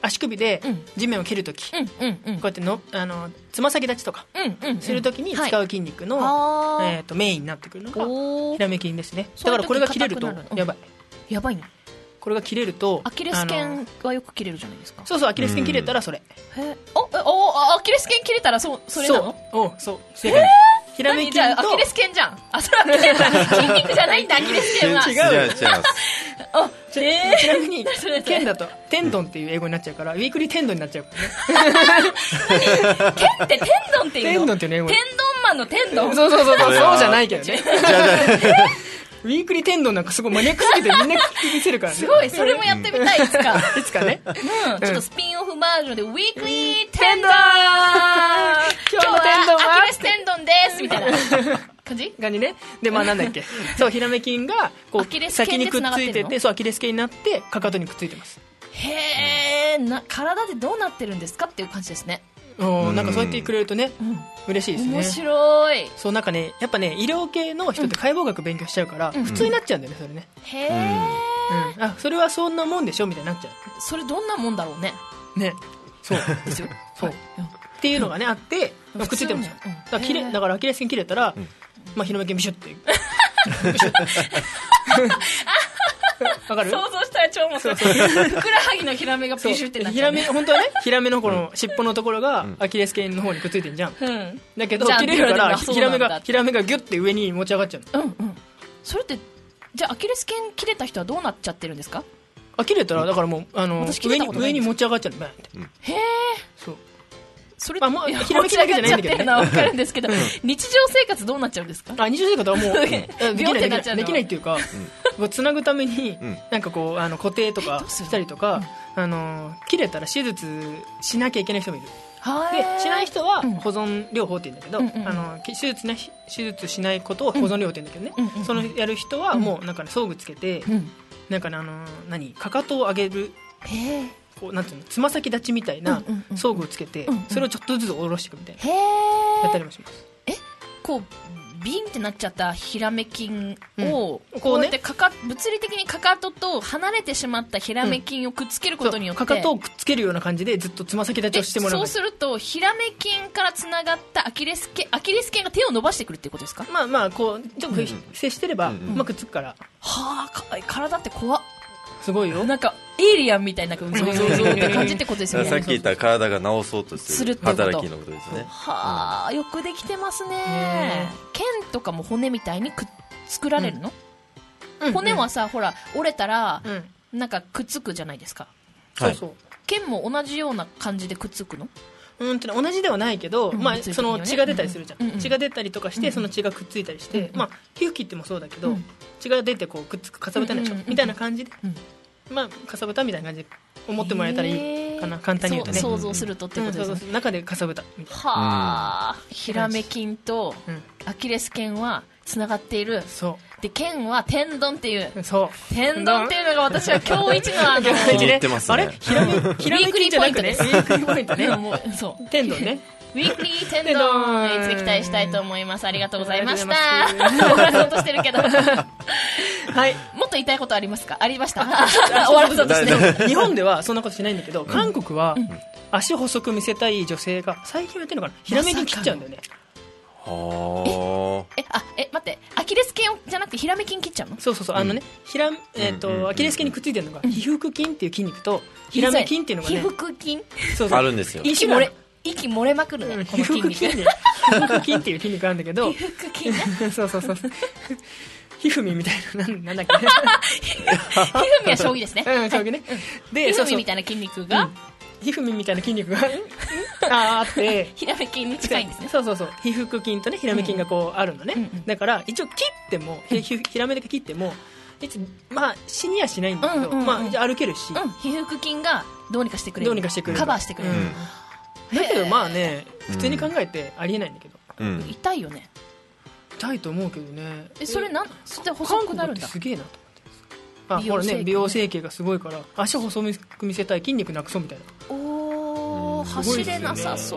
足首で地面を蹴るとき、うんうんうん、こうやってのあのつま先立ちとかするときに使う筋肉の、はい、えー、とメインになってくるのがひらめ筋ですね。だからこれが切れるとやばい、 うん、やばいの。 これが切れるとアキレス腱はよく切れるじゃないですか。 そうそう、アキレス腱切れたらそれ、 うん、へおおアキレス腱切れたらそそれなの。 そうおそう正解。ひらめ筋とアキレス腱じゃん。あ、それは筋肉じゃないんだ。アキレス腱は違う違う違うあ、ち, えー、ちなみに腱だとテンドンっていう英語になっちゃうからウィークリーテンドンになっちゃうからね腱ってテンドンっていうの。 テンドンっていうの英語。 テンドンマンのテンドン。 そうそうそうそうそうじゃないけどねウィークリーテンドンなんかすごいマニアックすぎてみんな見せるからね。 すごい、それもやってみたい、いつか。 いつかね。 うん。ちょっとスピンオフバージョンで、ウィークリーテンドン今日のテンドンはアキレステンドンですみたいな感じ感じね。で、まあなんだっけ。そう、ひらめ筋が、こう、先にくっついてて、そう、アキレス腱になって、かかとにくっついてます。 へー、な、体でどうなってるんですかっていう感じですね。 おなんかそうやってくれるとね、うん、嬉しいですね。 面白い。 そう、なんかね、やっぱね、医療系の人って解剖学勉強しちゃうから、うん、普通になっちゃうんだよね、それね。 へー、 うん、あ、それはそんなもんでしょみたいになっちゃう。 それどんなもんだろうね。 ね、そうですよ。そう、はい、っていうのがね、あって、くっついてますよ。だから切れ、だからアキレス腱切れたら、うん、まあひらめ筋ビシュってビシュってわかる？ 想像したら超面白い。ふくらはぎのヒラメがビシュってなっちゃう、ね、 ヒラメ、本当はね、ヒラメのこの尻尾のところがアキレス腱の方にくっついてんじゃん、うん、だけど切れるからヒラメがヒラメがギュッて上に持ち上がっちゃうの。 うんうん。それってじゃあアキレス腱切れた人はどうなっちゃってるんですか？ あ、切れたらだからもうあの上に上に持ち上がっちゃうの、バーンって、うん、へえ。そう。それあ、もうひらめきだけじゃないんだけどね。 わかるんですけど、うん、日常生活どうなっちゃうんですか？ あ、日常生活はもうできないできないできないっていうか、うん、つなぐために、うん、なんかこうあの固定とかしたりとか、うん、あの切れたら手術しなきゃいけない人もいる。でしない人は保存療法って言うんだけど、うん、あの手術ね手術しないことを保存療法って言うんだけどね、うん、そのやる人はもうなんか、ね、装具つけて、うん、なんか、ね、あの何かかとを上げる。へー。こうなんていうのつま先立ちみたいな装具をつけて、うんうんうん、それをちょっとずつ下ろしていくみたいな、へー、やったりもします。 え、こうビンってなっちゃったヒラメ筋を、うん、こうやってかか物理的にかかとと離れてしまったヒラメ筋をくっつけることによって、うん、 かかとをくっつけるような感じでずっとつま先立ちをしてもらう。 そうするとヒラメ筋からつながったアキレス腱アキレス腱が手を伸ばしてくるっていうことですか？ まあまあこうちょっと接してればうまくつくから、うんうん、 はあ、体って怖っ。 すごいよ。 なんかエイリアンみたいな感じってことですよね。 さっき言った体が治そうとする働きのことですね。 はあ、よくできてますね。腱とかも骨みたいにく作られるの？うん、骨はさ、ほら折れたら、うん、なんかくっつくじゃないですか。 そうそう。 腱も同じような感じでくっつくの？ うんと同じではないけど、うん、まあ、その血が出たりするじゃん、うんうん、血が出たりとかして、うんうん、その血がくっついたりして、うんうん、まあ、皮膚切ってもそうだけど、うん、血が出てこうくっつくかさぶたになっちゃう、うんうん、みたいな感じで、うん、まあ、かさぶたみたいな感じで思ってもらえたらいいかな、簡単に言うとね。 想像するとってことですね、うん、そうそう、 中でかさぶたみたいな。 はあ、ヒラメ筋とアキレス腱はつながっている。そうで、腱はテンドンっていう。そう。テンドンっていうのが私は今日一のあの気に入ってますね。 あれヒラメヒラメ筋じゃなくてね。ウィークリーポイントね。もうそう。テンドンね。 ウィークリーテンドン、いつ期待したいと思います。ありがとうございました。終わらそうとしてるけど。はい。もっと言いたいことありますか？ありました。終わらそうとしてる。 日本ではそんなことしないんだけど、韓国は足細く見せたい女性が最近やってるのかな、ヒラメ筋切っちゃうんだよね。 はえ、あ、え、待って、アキレス腱じゃなくてヒラメ筋切っちゃうの？ そうそうそう、あのね、ひら、えっと、アキレス腱にくっついてるのが、皮腹筋っていう筋肉と、ヒラメ筋っていうのがね、 皮腹筋そうそうあるんですよ。 息漏れ、息漏れまくるね、この筋肉。 皮腹筋っていう筋肉あるんだけど、 皮腹筋ね。 そうそうそう。ひふみみたいな、なんだっけ。 ひふみは将棋ですね。 うん、将棋ね。 で、ひふみみたいな筋肉が、 皮膚みたいな筋肉があって、 ヒラメ筋に近いんですね。 そうそうそう、皮腹筋とね、ヒラメ筋がこうあるのね、うんうん、だから一応切っても、ひヒラメだけ切ってもまあ死にはしないんだけど、うんうんうん、まあ歩けるし、 うん、皮腹筋がどうにかしてくれる、 どうにかしてくれる、 カバーしてくれる、うん、 だけどまあね、普通に考えてありえないんだけど、 うん、痛いよね。 痛いと思うけどね。 え、それなんそれ細くなるんだ。 すげえなと思って。あ、ほらね、美容整形がすごいから足細く見せたい、筋肉なくそうみたいな。 おー、走れなさそう。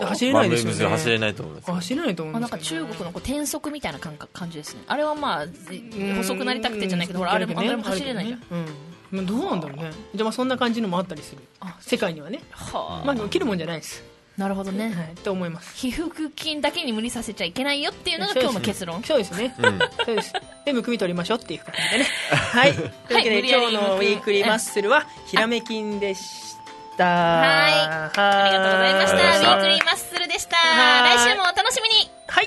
走れないですよね。 走れないと思います。 走れないと思います。 なんか中国のこう転足みたいな感覚感じですね。あれはまあ細くなりたくてじゃないけど、ほらあれもあれも走れないじゃん。 どうなんだろうね。じゃあまあそんな感じのもあったりする、世界にはね。はあ、まあ切るもんじゃないです。 なるほどね、 はい、と思います。 皮膚筋だけに無理させちゃいけないよっていうのが今日の結論。 そうですね、うん、そうです。でむくみ取りましょうっていう感じでねはいというわけで、はい、今日のウィークリーマッスルはひらめ筋でしたはいありがとうございました。ウィークリーマッスルでした。来週もお楽しみに。 はい。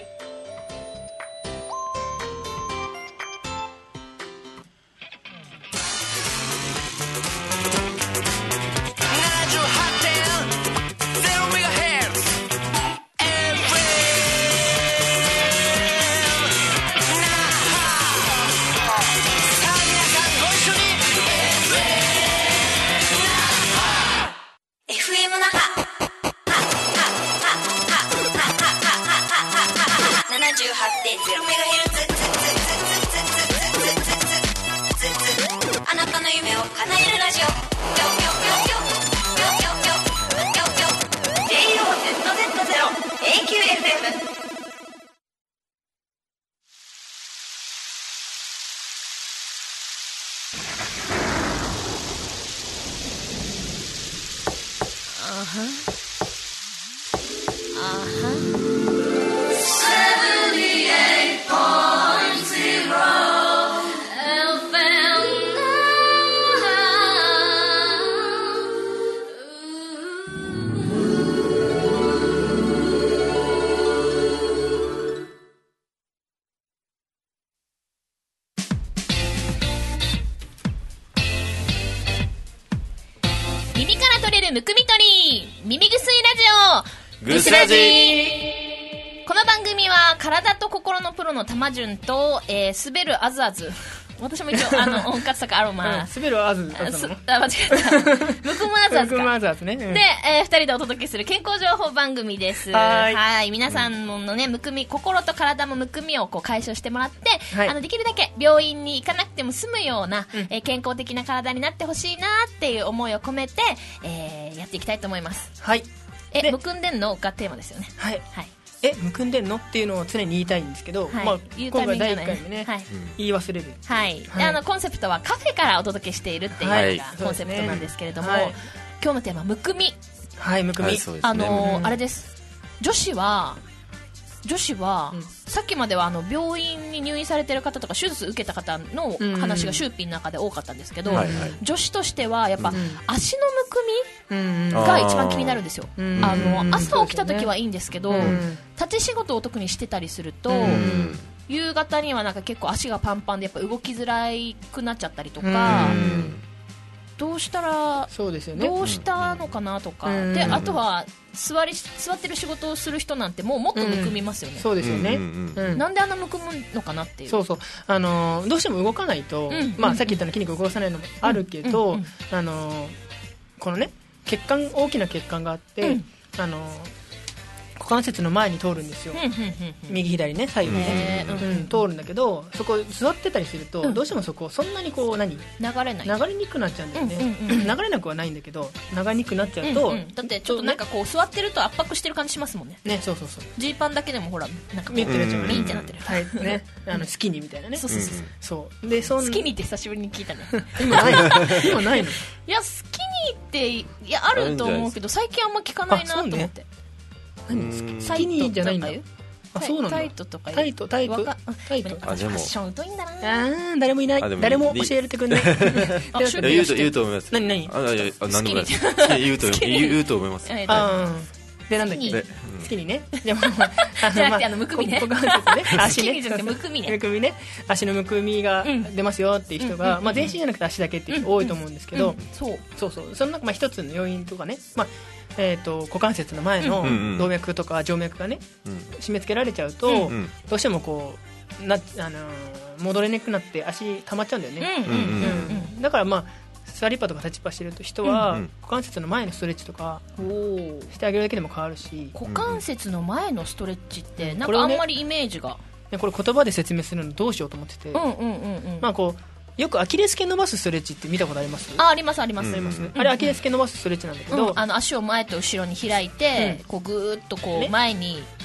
あなたの夢を叶えるラジオ。ジェイオーゼットゼットゼロ エーキューエフエム。 あはあはむくみ取り耳薬ラジオぐすラジ。 この番組は体と心のプロの玉順と、えー、滑るあずあず私も一応あの温活とかアロマ、 うん、滑るあずあずのあ間違えたむくむあずあずかむくむあずあずね、うん、で、えー、ふたりでお届けする健康情報番組です。はいはい皆さんのねむくみ心と体もむくみをこう解消してもらって、はい、あのできるだけ病院に行かなくても済むような、うんえー、健康的な体になってほしいなっていう思いを込めて、えー、やっていきたいと思います。 はいえむくんでんのがテーマですよね。 はい、はいえむくんでんのっていうのを常に言いたいんですけど、はいまあ、今回だいいっかいめね、はい、言い忘れる、 はいはい、であのコンセプトはカフェからお届けしているっていうのがコンセプトなんですけれども、はいね、今日のテーマむくみはいむくみ、はいね、 あのーうん、あれです女子は女子は、うん、さっきまではあの病院に入院されてる方とか手術受けた方の話がシューピーの中で多かったんですけど、うんうん、女子としてはやっぱ、うん、足のむくみが一番気になるんですよ、うん、あの朝起きた時はいいんですけど、うん、立ち仕事を特にしてたりすると、うん、夕方にはなんか結構足がパンパンでやっぱ動きづらくなっちゃったりとか、うんどうしたらそうですよね、どうしたのかなとか、うん、であとは座り座ってる仕事をする人なんてもうもっとむくみますよね、 うん、そうですよね、 うんうん、なんであんなむくむのかなっていうそうそう、あのー、どうしても動かないと、うんまあ、さっき言ったように筋肉を動かさないのもあるけど、うんうんうん、あのー、このね血管大きな血管があって、うんあのー股関節の前に通るんですよ、うんうんうんうん、右左ね左右ね、うんうん、通るんだけどそこ座ってたりすると、うん、どうしてもそこそんなにこう何流れない流れにくくなっちゃうんだよね、うんうんうん、流れなくはないんだけど流れにくくなっちゃうと、うんうん、 だってちょっとなんかこう座ってると圧迫してる感じしますもんね。 ねそうそうそうジーパンだけでもほらなんか見えてるやつもミンってなってる、 はいね、あのスキニーみたいなねそうそうそうそうでそんスキニーって久しぶりに聞いたね今ないの今ないのいやスキニーっていやあると思うけど最近あんま聞かないなと思って。 何スキニーじゃないんだ。あ、そうなんだ。 タイトとかタイトタイトタイトあでもファッション疎いんだなあー誰もいない誰も教えてくんない言うと言うと思います。 何何あいや何でもない言うと言うと思います。 あでなんだっけ好きにねじゃなくてあのむくみね足ねむくみねむくみね足のむくみが出ますよっていう人がまあ全身じゃなくて足だけっていう人多いと思うんですけどそうそうそうその中まあ一つの要因とかねまあえー、と股関節の前の動脈とか静脈がね、うん、締め付けられちゃうと、うん、どうしてもこうな、あのー、戻れなくなって足溜まっちゃうんだよね、うんうんうん、だからまあ座りっぱとか立ちっぱしてる人は、うん、股関節の前のストレッチとかしてあげるだけでも変わるし股関節の前のストレッチってなんかあんまりイメージが、 ね、これ言葉で説明するのどうしようと思ってて、うんうんうんうん、まあこうよくアキレス腱伸ばすストレッチって見たことあります？ あ、ありますあります、 うん、あります、うん、あれアキレス腱伸ばすストレッチなんだけど、 うん、あの足を前と後ろに開いて、うん、こうぐーっとこう前に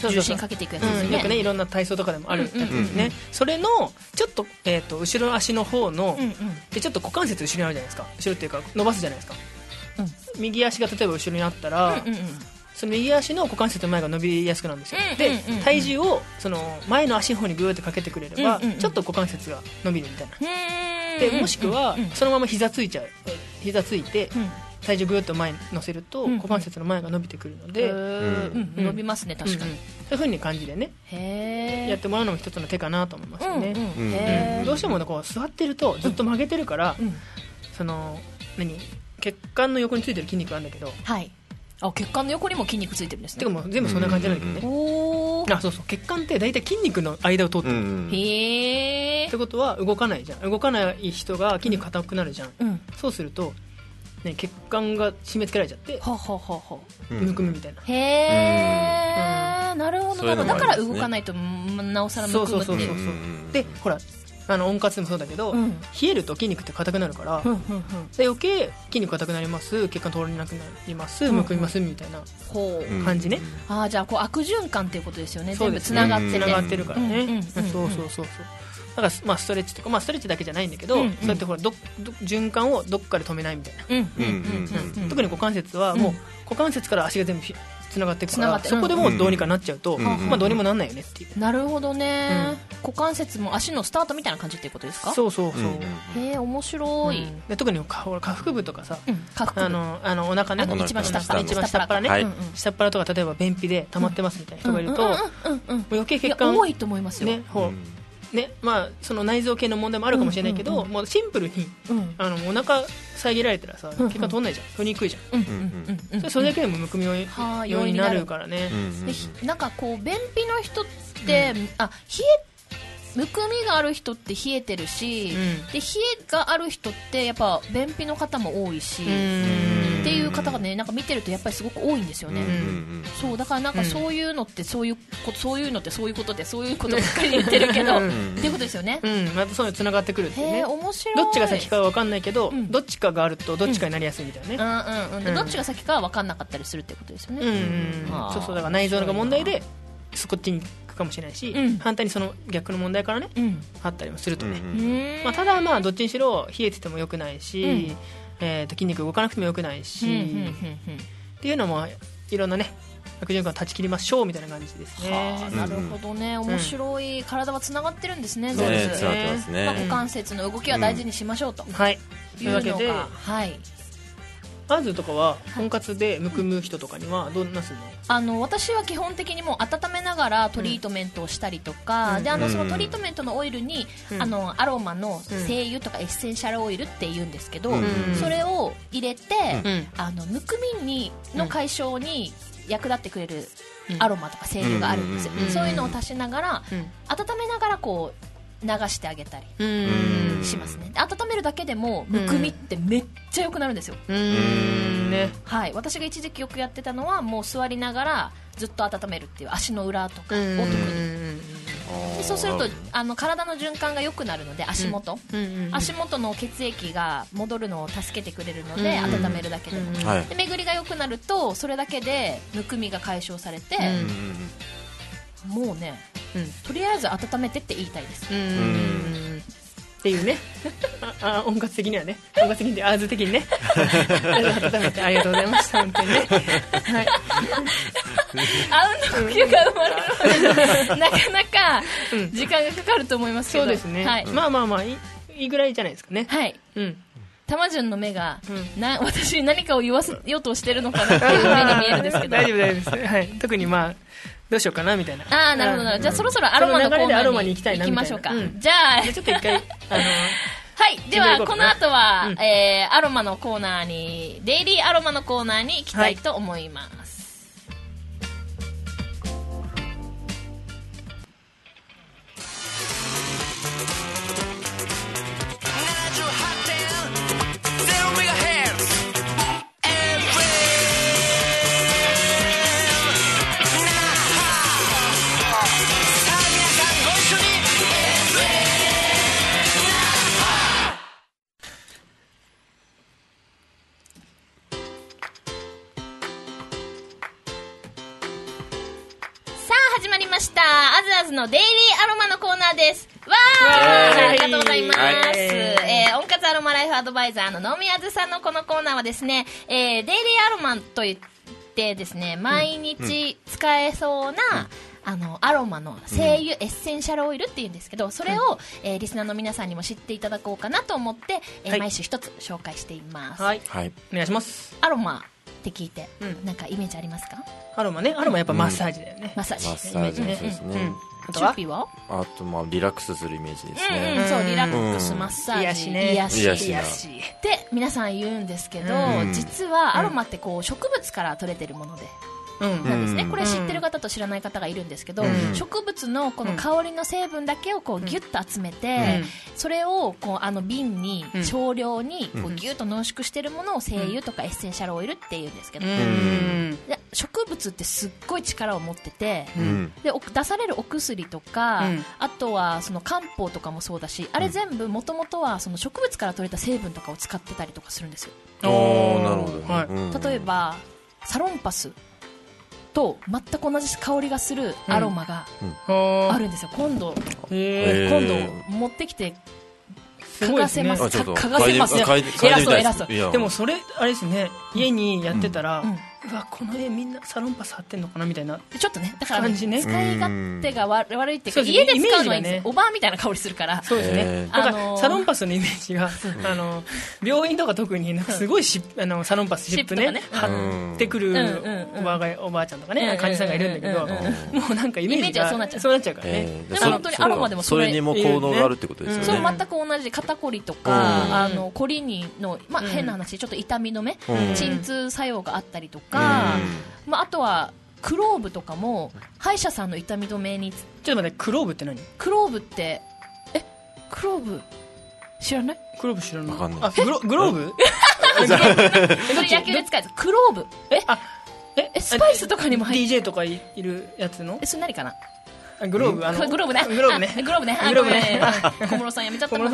重心かけていくやつですよね、 うん、よくねいろんな体操とかでもあるやつですね、うんうんうん、それのちょっと、えー、と後ろ足の方の、うんうん、でちょっと股関節後ろにあるじゃないですか、後ろっていうか伸ばすじゃないですか、うん、右足が例えば後ろにあったら、うんうんうん、その右足の股関節の前が伸びやすくなるんですよ、うんうんうんうん、で体重をその前の足の方にグーってかけてくれれば、うんうんうん、ちょっと股関節が伸びるみたいな、でもしくはそのまま膝ついちゃう、膝ついて、うん体重ぐーっと前に乗せると股関節の前が伸びてくるので、 うんうん、伸びますね確かに、うんうん、 そういう風に感じでねへやってもらうのも一つの手かなと思いますよね、うんうんへうん、どうしてもこう座ってるとずっと曲げてるから、うん、その何血管の横についてる筋肉があるんだけど、 はい、あ血管の横にも筋肉ついてるんですね。 てかもう全部そんな感じなんだけどね、うんうん、あそうそう血管って大体筋肉の間を通ってる、うんうん、へーってことは動かないじゃん、動かない人が筋肉硬くなるじゃん、うん、そうするとね、血管が締め付けられちゃってははははむくむみたいな、 へえ、うん、なるほど、ね、だから動かないとなおさらむくむっていう。そうそうそうそうでほらあの温活でもそうだけど、うん、冷えると筋肉って硬くなるから、うんうんうん、で余計筋肉硬くなります、血管通りなくなります、うんうん、むくみますみたいな感じね、うん、 あじゃあこう悪循環っていうことですよね、全部つながってて、 つながってるからね、うんうんうん、そうそうそうそうだから、まあ、ストレッチとか、まあ、ストレッチだけじゃないんだけど、うんうん、そうやってほらどど循環をどっかで止めないみたいな、うんうんうんうん、特に股関節はもう、うん、股関節から足が全部つながっていくから、そこでもうどうにかなっちゃうと、うんうんまあ、どうにもなんないよねっていう。 なるほどね、うん、股関節も足のスタートみたいな感じっていうことですか。 そうそうそう、 うん、へえ面白い、 うん、で特に下腹部とかさ、 うん、下腹部あのあのお腹ね、 一番下っ腹一番下っ腹ね、はい、下っ腹とか例えば便秘で溜まってますみたいな人がいると、余計血管多いと思いますよ、 ねほうねまあ、その内臓系の問題もあるかもしれないけど、うんうんうん、もうシンプルに、うん、あのお腹遮られたらさ、うんうん、血管通んないじゃん、取りにくいじゃん、うんうんうん、そ, れそれだけでもむくみ用になるからね、うんうん、 でなんかこう便秘の人って、うん、あ冷えむくみがある人って冷えてるし、うん、で冷えがある人ってやっぱ便秘の方も多いしっていう方がねなんか見てるとやっぱりすごく多いんですよね、うん、そうだからなんかそういうのってそういうこと、そういうのってそういうことでそういうことばっかり言ってるけどっていうことですよね、 うん、またそういうのつながってくるっていうね。 へー面白い。 どっちが先かは分かんないけど、うん、どっちかがあるとどっちかになりやすいみたいなね、 うんうんうんうん、どっちが先かは分かんなかったりするってことですよね、うんうんうん、そうそうだから内臓が問題でそこっちにかもしれないし、うん、反対にその逆の問題からね、うん、あったりもするとね、うんまあ、ただまあどっちにしろ冷えててもよくないし、うんえー、と筋肉動かなくてもよくないし、うんうんうんうん、っていうのもいろんなね悪循環を断ち切りましょうみたいな感じですね。 はあ、なるほどね、面白い、うん、体はつながってるんですね。 そうですね、 まあ、股関節の動きは大事にしましょうと、 うん、はいいうのが、というわけで、はいまずとかは温活でむくむ人とかにはどんなするの？ あの私は基本的にもう温めながらトリートメントをしたりとか、うん、であのそのトリートメントのオイルに、うん、あのアロマの精油とかエッセンシャルオイルって言うんですけど、うん、それを入れて、うん、あのむくみにの解消に役立ってくれるアロマとか精油があるんですよ、うん、そういうのを足しながら、うん、温めながらこう流してあげたりしますね。温めるだけでもむくみってめっちゃ良くなるんですよ。うーん、ね、はい、私が一時期よくやってたのはもう座りながらずっと温めるっていう足の裏とかを特にでそうするとあの体の循環が良くなるので足元、うん、足元の血液が戻るのを助けてくれるので、うん、温めるだけでも、うん、で巡りが良くなるとそれだけでむくみが解消されて、うん、もうねうん、とりあえず温めてって言いたいです。うーんっていうねああ温活的にはね温活的にアーズ的にね温めてありがとうございました本当にね、はい、 あうんの呼吸が生まれるのでなかなか時間がかかると思いますけど、 そうですね、はい、まあまあまあいい、いいぐらいじゃないですかね。 はい、うん玉順の目が、うん、な私に何かを言わせようとしてるのかなっていう目に見えるんですけど大丈夫大丈夫です、はい、特にまあどうしようかなみたいな。 ああなるほどなるほど、じゃあそろそろアロマのコーナーに行きましょうか、うん、じゃあちょっと一回あのー、 はいではこの後は、うんえー、アロマのコーナーにデイリーアロマのコーナーに行きたいと思います、はいのデイリーアロマのコーナーです。わー、ありがとうございます。えー、温活アロマライフアドバイザーの野宮津さんのこのコーナーはですね、えー、デイリーアロマといってですね、毎日使えそうな、うんあのアロマの精油、うん、エッセンシャルオイルっていうんですけど、それを、うんえー、リスナーの皆さんにも知っていただこうかなと思って、えーはい、毎週一つ紹介しています。 はい、はい、お願いします。 アロマって聞いて、うん、なんかイメージありますか？ アロマね、アロマやっぱマッサージだよね。うん、 マッサージ。 マッサージね。そうですね。うん、 あとは？チューピーは？ あとまあリラックスするイメージですね。 うんうん、そうリラックス、うん、マッサージ、 癒しね、 癒し、 癒し癒しって皆さん言うんですけど、うん、実はアロマってこう植物から取れてるもので。なんですね、これ知ってる方と知らない方がいるんですけど、うん、植物のこの香りの成分だけをこうギュッと集めて、うん、それをこうあの瓶に少量にこうギュッと濃縮しているものを精油とかエッセンシャルオイルっていうんですけど、うん、で植物ってすっごい力を持ってて、うん、で出されるお薬とか、うん、あとはその漢方とかもそうだし、あれ全部もともとはその植物から取れた成分とかを使ってたりとかするんですよ。 おー、なるほど、ねはい、例えばサロンパスと全く同じ香りがするアロマがあるんですよ、うん、今度今度持ってきて嗅がせます、嗅がせますね、偉そう偉そう。 でもそれあれですね、家にやってたら、うんうん、うわこの家みんなサロンパス貼ってんのかなみたいなちょっとね、だから、ね、 感じね、 使い勝手が悪いっていうか、家で使うのはいいんですよ、おばあみたいな香りするから。 そうですね、だからサロンパスのイメージがあの病院とか特になんかすごいしあのサロンパスシップね貼ってくるおばあがおばあちゃんとかね、患者さんがいるんだけど、もうなんかイメージがそうなっちゃうからね。 でも本当にアロマでもそれにも効能があるってことですよね。 そう全く同じ肩こりとかあのこりにの、まあ、変な話ちょっと痛み止め、鎮痛作用があったりとか、まあ、あとはクローブとかも歯医者さんの痛み止めに。ちょっと待って、クローブって何？ クローブってえクローブ知らない？ クローブ知らない。 わかんない。 あ、グログローブ？ それ野球で使うやつ。クローブ。えあえスパイスとかにも入ってディージェー とかいるやつの？ えそれ何かな？ グローブ、あのグローブね。 グローブね。 グローブね。 グローブね。 小室さんやめちゃったもんね。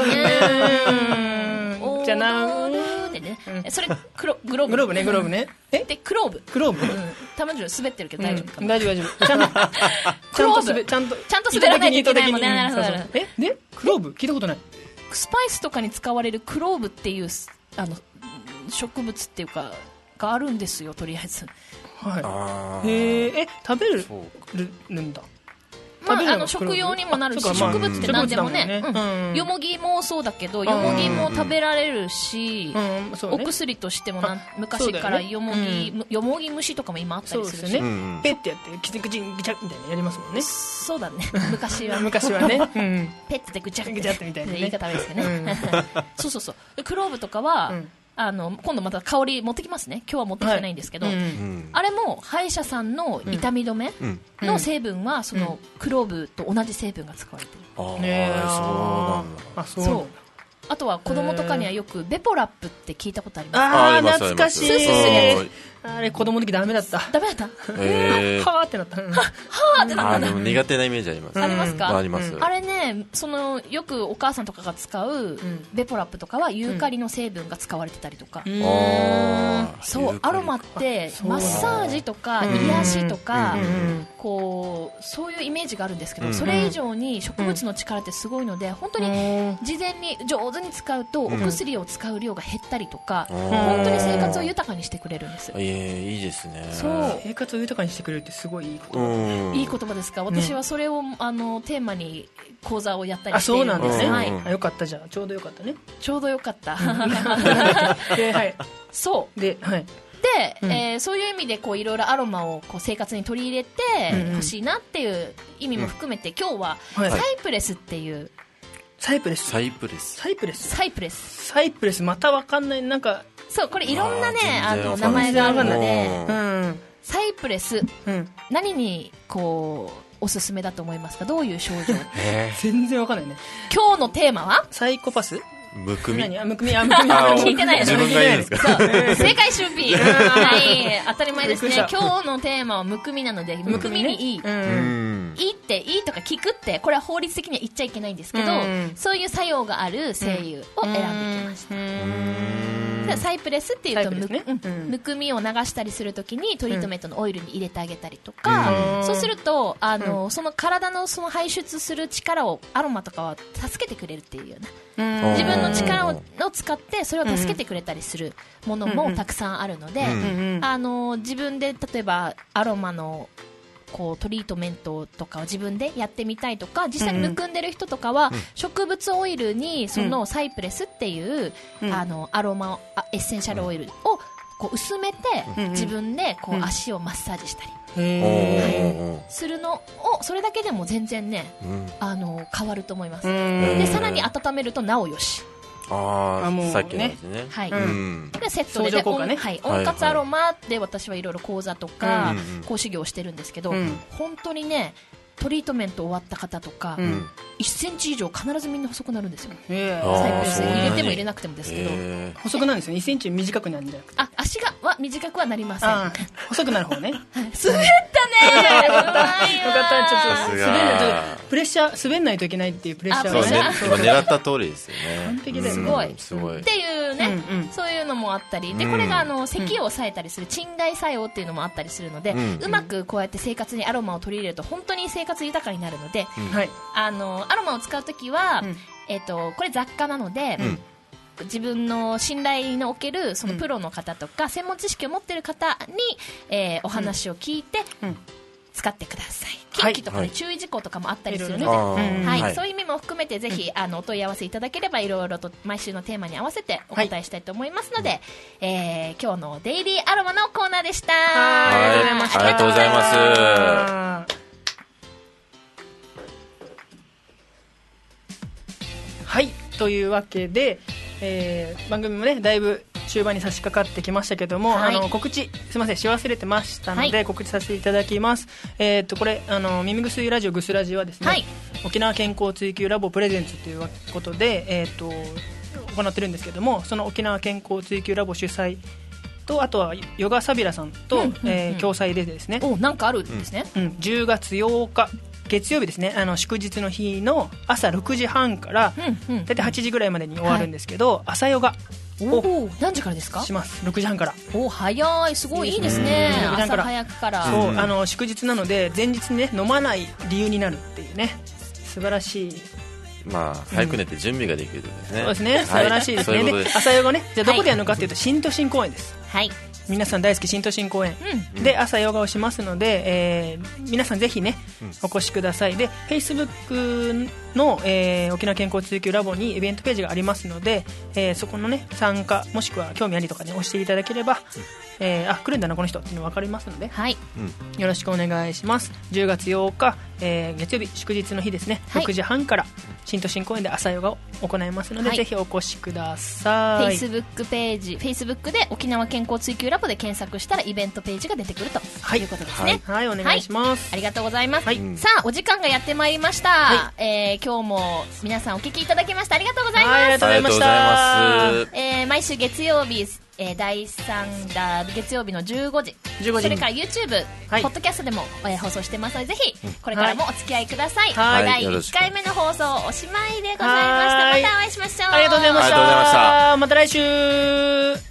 じゃなでね、それクログローブ。 グローブね、グローブね。 えでクローブ。 クローブ。 たまに滑ってるけど大丈夫かな。 大丈夫大丈夫。ちゃんとちゃんと滑ちゃんとちゃんと滑らないといけないもんね。なるほど。 えでクローブ聞いたことない。 スパイスとかに使われるクローブっていうあの植物っていうかがあるんですよ、とりあえず。 はい。へえ、え食べるんだ。 まあ、あの食用にもなるし、植物って何でもね、よもぎもそうだけど、よもぎも食べられるし、お薬としても昔からよもぎよもぎ虫とかも今あったりするし、 ペッてやってキチクチぐちゃみたいなやりますもんね。 そうだね、昔は昔はね、 ペッてぐちゃぐちゃってみたいな言い方ですけどね。そうそうそう、クローブとかはあの今度また香り持ってきますね。今日は持ってきてないんですけど、はい、うん、あれも歯医者さんの痛み止めの成分はそのクローブと同じ成分が使われてる。 ああ、ね、そうなんだ。 あ、そうなんだ。 あとは子供とかにはよくベポラップって聞いたことありますか？ああ、懐かしい。あれ子供の時ダメだった。 ダメだった。 えー、はーってなった。はーってなった。 でも苦手なイメージあります。 ありますか？ あります。 あれね、そのよくお母さんとかが使うベポラップとかはユーカリの成分が使われてたりとか。そう、アロマってマッサージとか癒しとかこうそういうイメージがあるんですけど、それ以上に植物の力ってすごいので、本当に事前に上手に使うとお薬を使う量が減ったりとか、本当に生活を豊かにしてくれるんです。 えー、いいですね。 そう生活を豊かにしてくれるってすごいいい言葉。 いい言葉ですか？私はそれを、ね、あのテーマに講座をやったりしているんです。 あ、そうなんですね。 はい、 あ、よかった。じゃあちょうどよかったね。 ちょうどよかった。 で、はい、 そうで、はい、 で、うん、えー、そういう意味でこういろいろアロマをこう生活に取り入れてほしいなっていう意味も含めて、今日はサイプレスっていう、はい、 サイプレスサイプレスサイプレスサイプレスサイプレスまたわかんない。なんかそうこれいろんなねあの名前があるので、 うん、 サイプレス、うん、何にこうおすすめだと思いますか？どういう症状？ えー、全然わかんないね。 今日のテーマはサイコパス？ むくみ？ 何？むくみ？あ、むくみ。 聞いてない自分がいいんですか？ そう正解シューピー。はい、当たり前ですね。今日のテーマはむくみなので、むくみにいい。うん、いいっていいとか効くってこれは法律的には言っちゃいけないんですけど、うん、そういう作用がある精油を選んできました。うんでサイプレスっていうと、 ねむ、うん、むくみを流したりするときにトリートメントのオイルに入れてあげたりとか、うん、そうするとあの、うん、その体のその排出する力をアロマとかは助けてくれるっていうような、うん、自分の力を、を使ってそれを助けてくれたりするものもたくさんあるので、うん、あの自分で例えばアロマのこうトリートメントとかを自分でやってみたいとか、実際にむくんでる人とかは、うん、植物オイルにそのサイプレスっていう、うん、あのアロマエッセンシャルオイルをこう薄めて、うん、自分でこう足をマッサージしたり、うんはい、するのをそれだけでも全然ね、うん、あの変わると思います。でさらに温めるとなおよし。 ああ、もうさっきのやつね。 はい。うん、でセットでで、ね、はい、温活アロマで私はいろいろ講座とか講師業をしてるんですけど、うん、本当にねトリートメント終わった方とか、うん、いっセンチ以上必ずみんな細くなるんですよ。サイプレス入れても入れなくてもですけど、 細くなるんですよ。いっセンチ短くなるんじゃなくて、 あ、足がは短くはなりません。 細くなる方ね。 滑ったね。 よかった。よかった。ちょっと滑んないとプレッシャー滑んないといけないっていうプレッシャーをね。 狙った通りですよね。 完璧ですごい。 すごい。 っていうね、うんうん、そういうのもあったり、でこれがあの咳を抑えたりする鎮痛作用っていうのもあったりするので、うん、うまくこうやって生活にアロマを取り入れると本当に生活豊かになるので、うん、あのアロマを使うときは、うんえー、とこれ雑貨なので、うん自分の信頼のおけるそのプロの方とか、うん、専門知識を持っている方に、えー、お話を聞いて、うん、使ってください。近畿とか、ねはい、注意事項とかもあったりするので、はいはいはい、そういう意味も含めてぜひ、うん、あのお問い合わせいただければいろいろと毎週のテーマに合わせてお答えしたいと思いますので、はいえー、今日のデイリーアロマのコーナーでした。 はいありがとうございます。 はいというわけで、えー、番組もねだいぶ終盤に差し掛かってきましたけども、はい、あの告知すみませんし忘れてましたので、はい、告知させていただきます。えー、とこれあの耳薬ラジオぐすラジはですね、はい、沖縄健康追求ラボプレゼンツということで、えー、と行ってるんですけども、その沖縄健康追求ラボ主催とあとはヨガサビラさんと、うんうんうんえー、共催でですね、 おなんかあるんですね、 うん、じゅうがつようか月曜日ですね、あの祝日の日の朝ろくじはんから、うんうん、だいたいはちじぐらいまでに終わるんですけど、はい、朝ヨガお何時からですか？ しますろくじはんからお早いすごいいいですね。朝早くからそうあの祝日なので前日にね飲まない理由になるっていうね素晴らしいまあ早く寝て準備ができるんですね、 うん、そうですね素晴らしいですね、はい、で朝ヨガねじゃあどこでやるのかっていうと、はい、新都心公園です。 はい皆さん大好き新都心公園、うん、で朝ヨガをしますので、えー、皆さんぜひね、うん、お越しください。で Facebook の、えー、沖縄健康追求ラボにイベントページがありますので、えー、そこのね参加もしくは興味ありとかね押していただければ、うんえー、あ来るんだなこの人っていうの分かりますので、 はい、 よろしくお願いします。じゅうがつようか、えー、月曜日祝日の日ですね、はい、ろくじはんから新都心公園で朝ヨガを行いますので、はい、ぜひお越しください。 Facebook ページ Facebook で沖縄健康追求ラボで検索したらイベントページが出てくるということですね。 はい、はい、お願いします、 はい、ありがとうございます、はい、さあお時間がやってまいりました、はいえー、今日も皆さんお聞きいただきましてありがとうございます。 はい、ありがとうございました、 えー、毎週月曜日えー、だいさんだ月曜日のじゅうごじ、じゅうごじそれから YouTube、はい、ポッドキャストでも、えー、放送してますのでぜひこれからもお付き合いください、はい、だいいっかいめの放送おしまいでございました。またお会いしましょう。 ありがとうございました。また来週。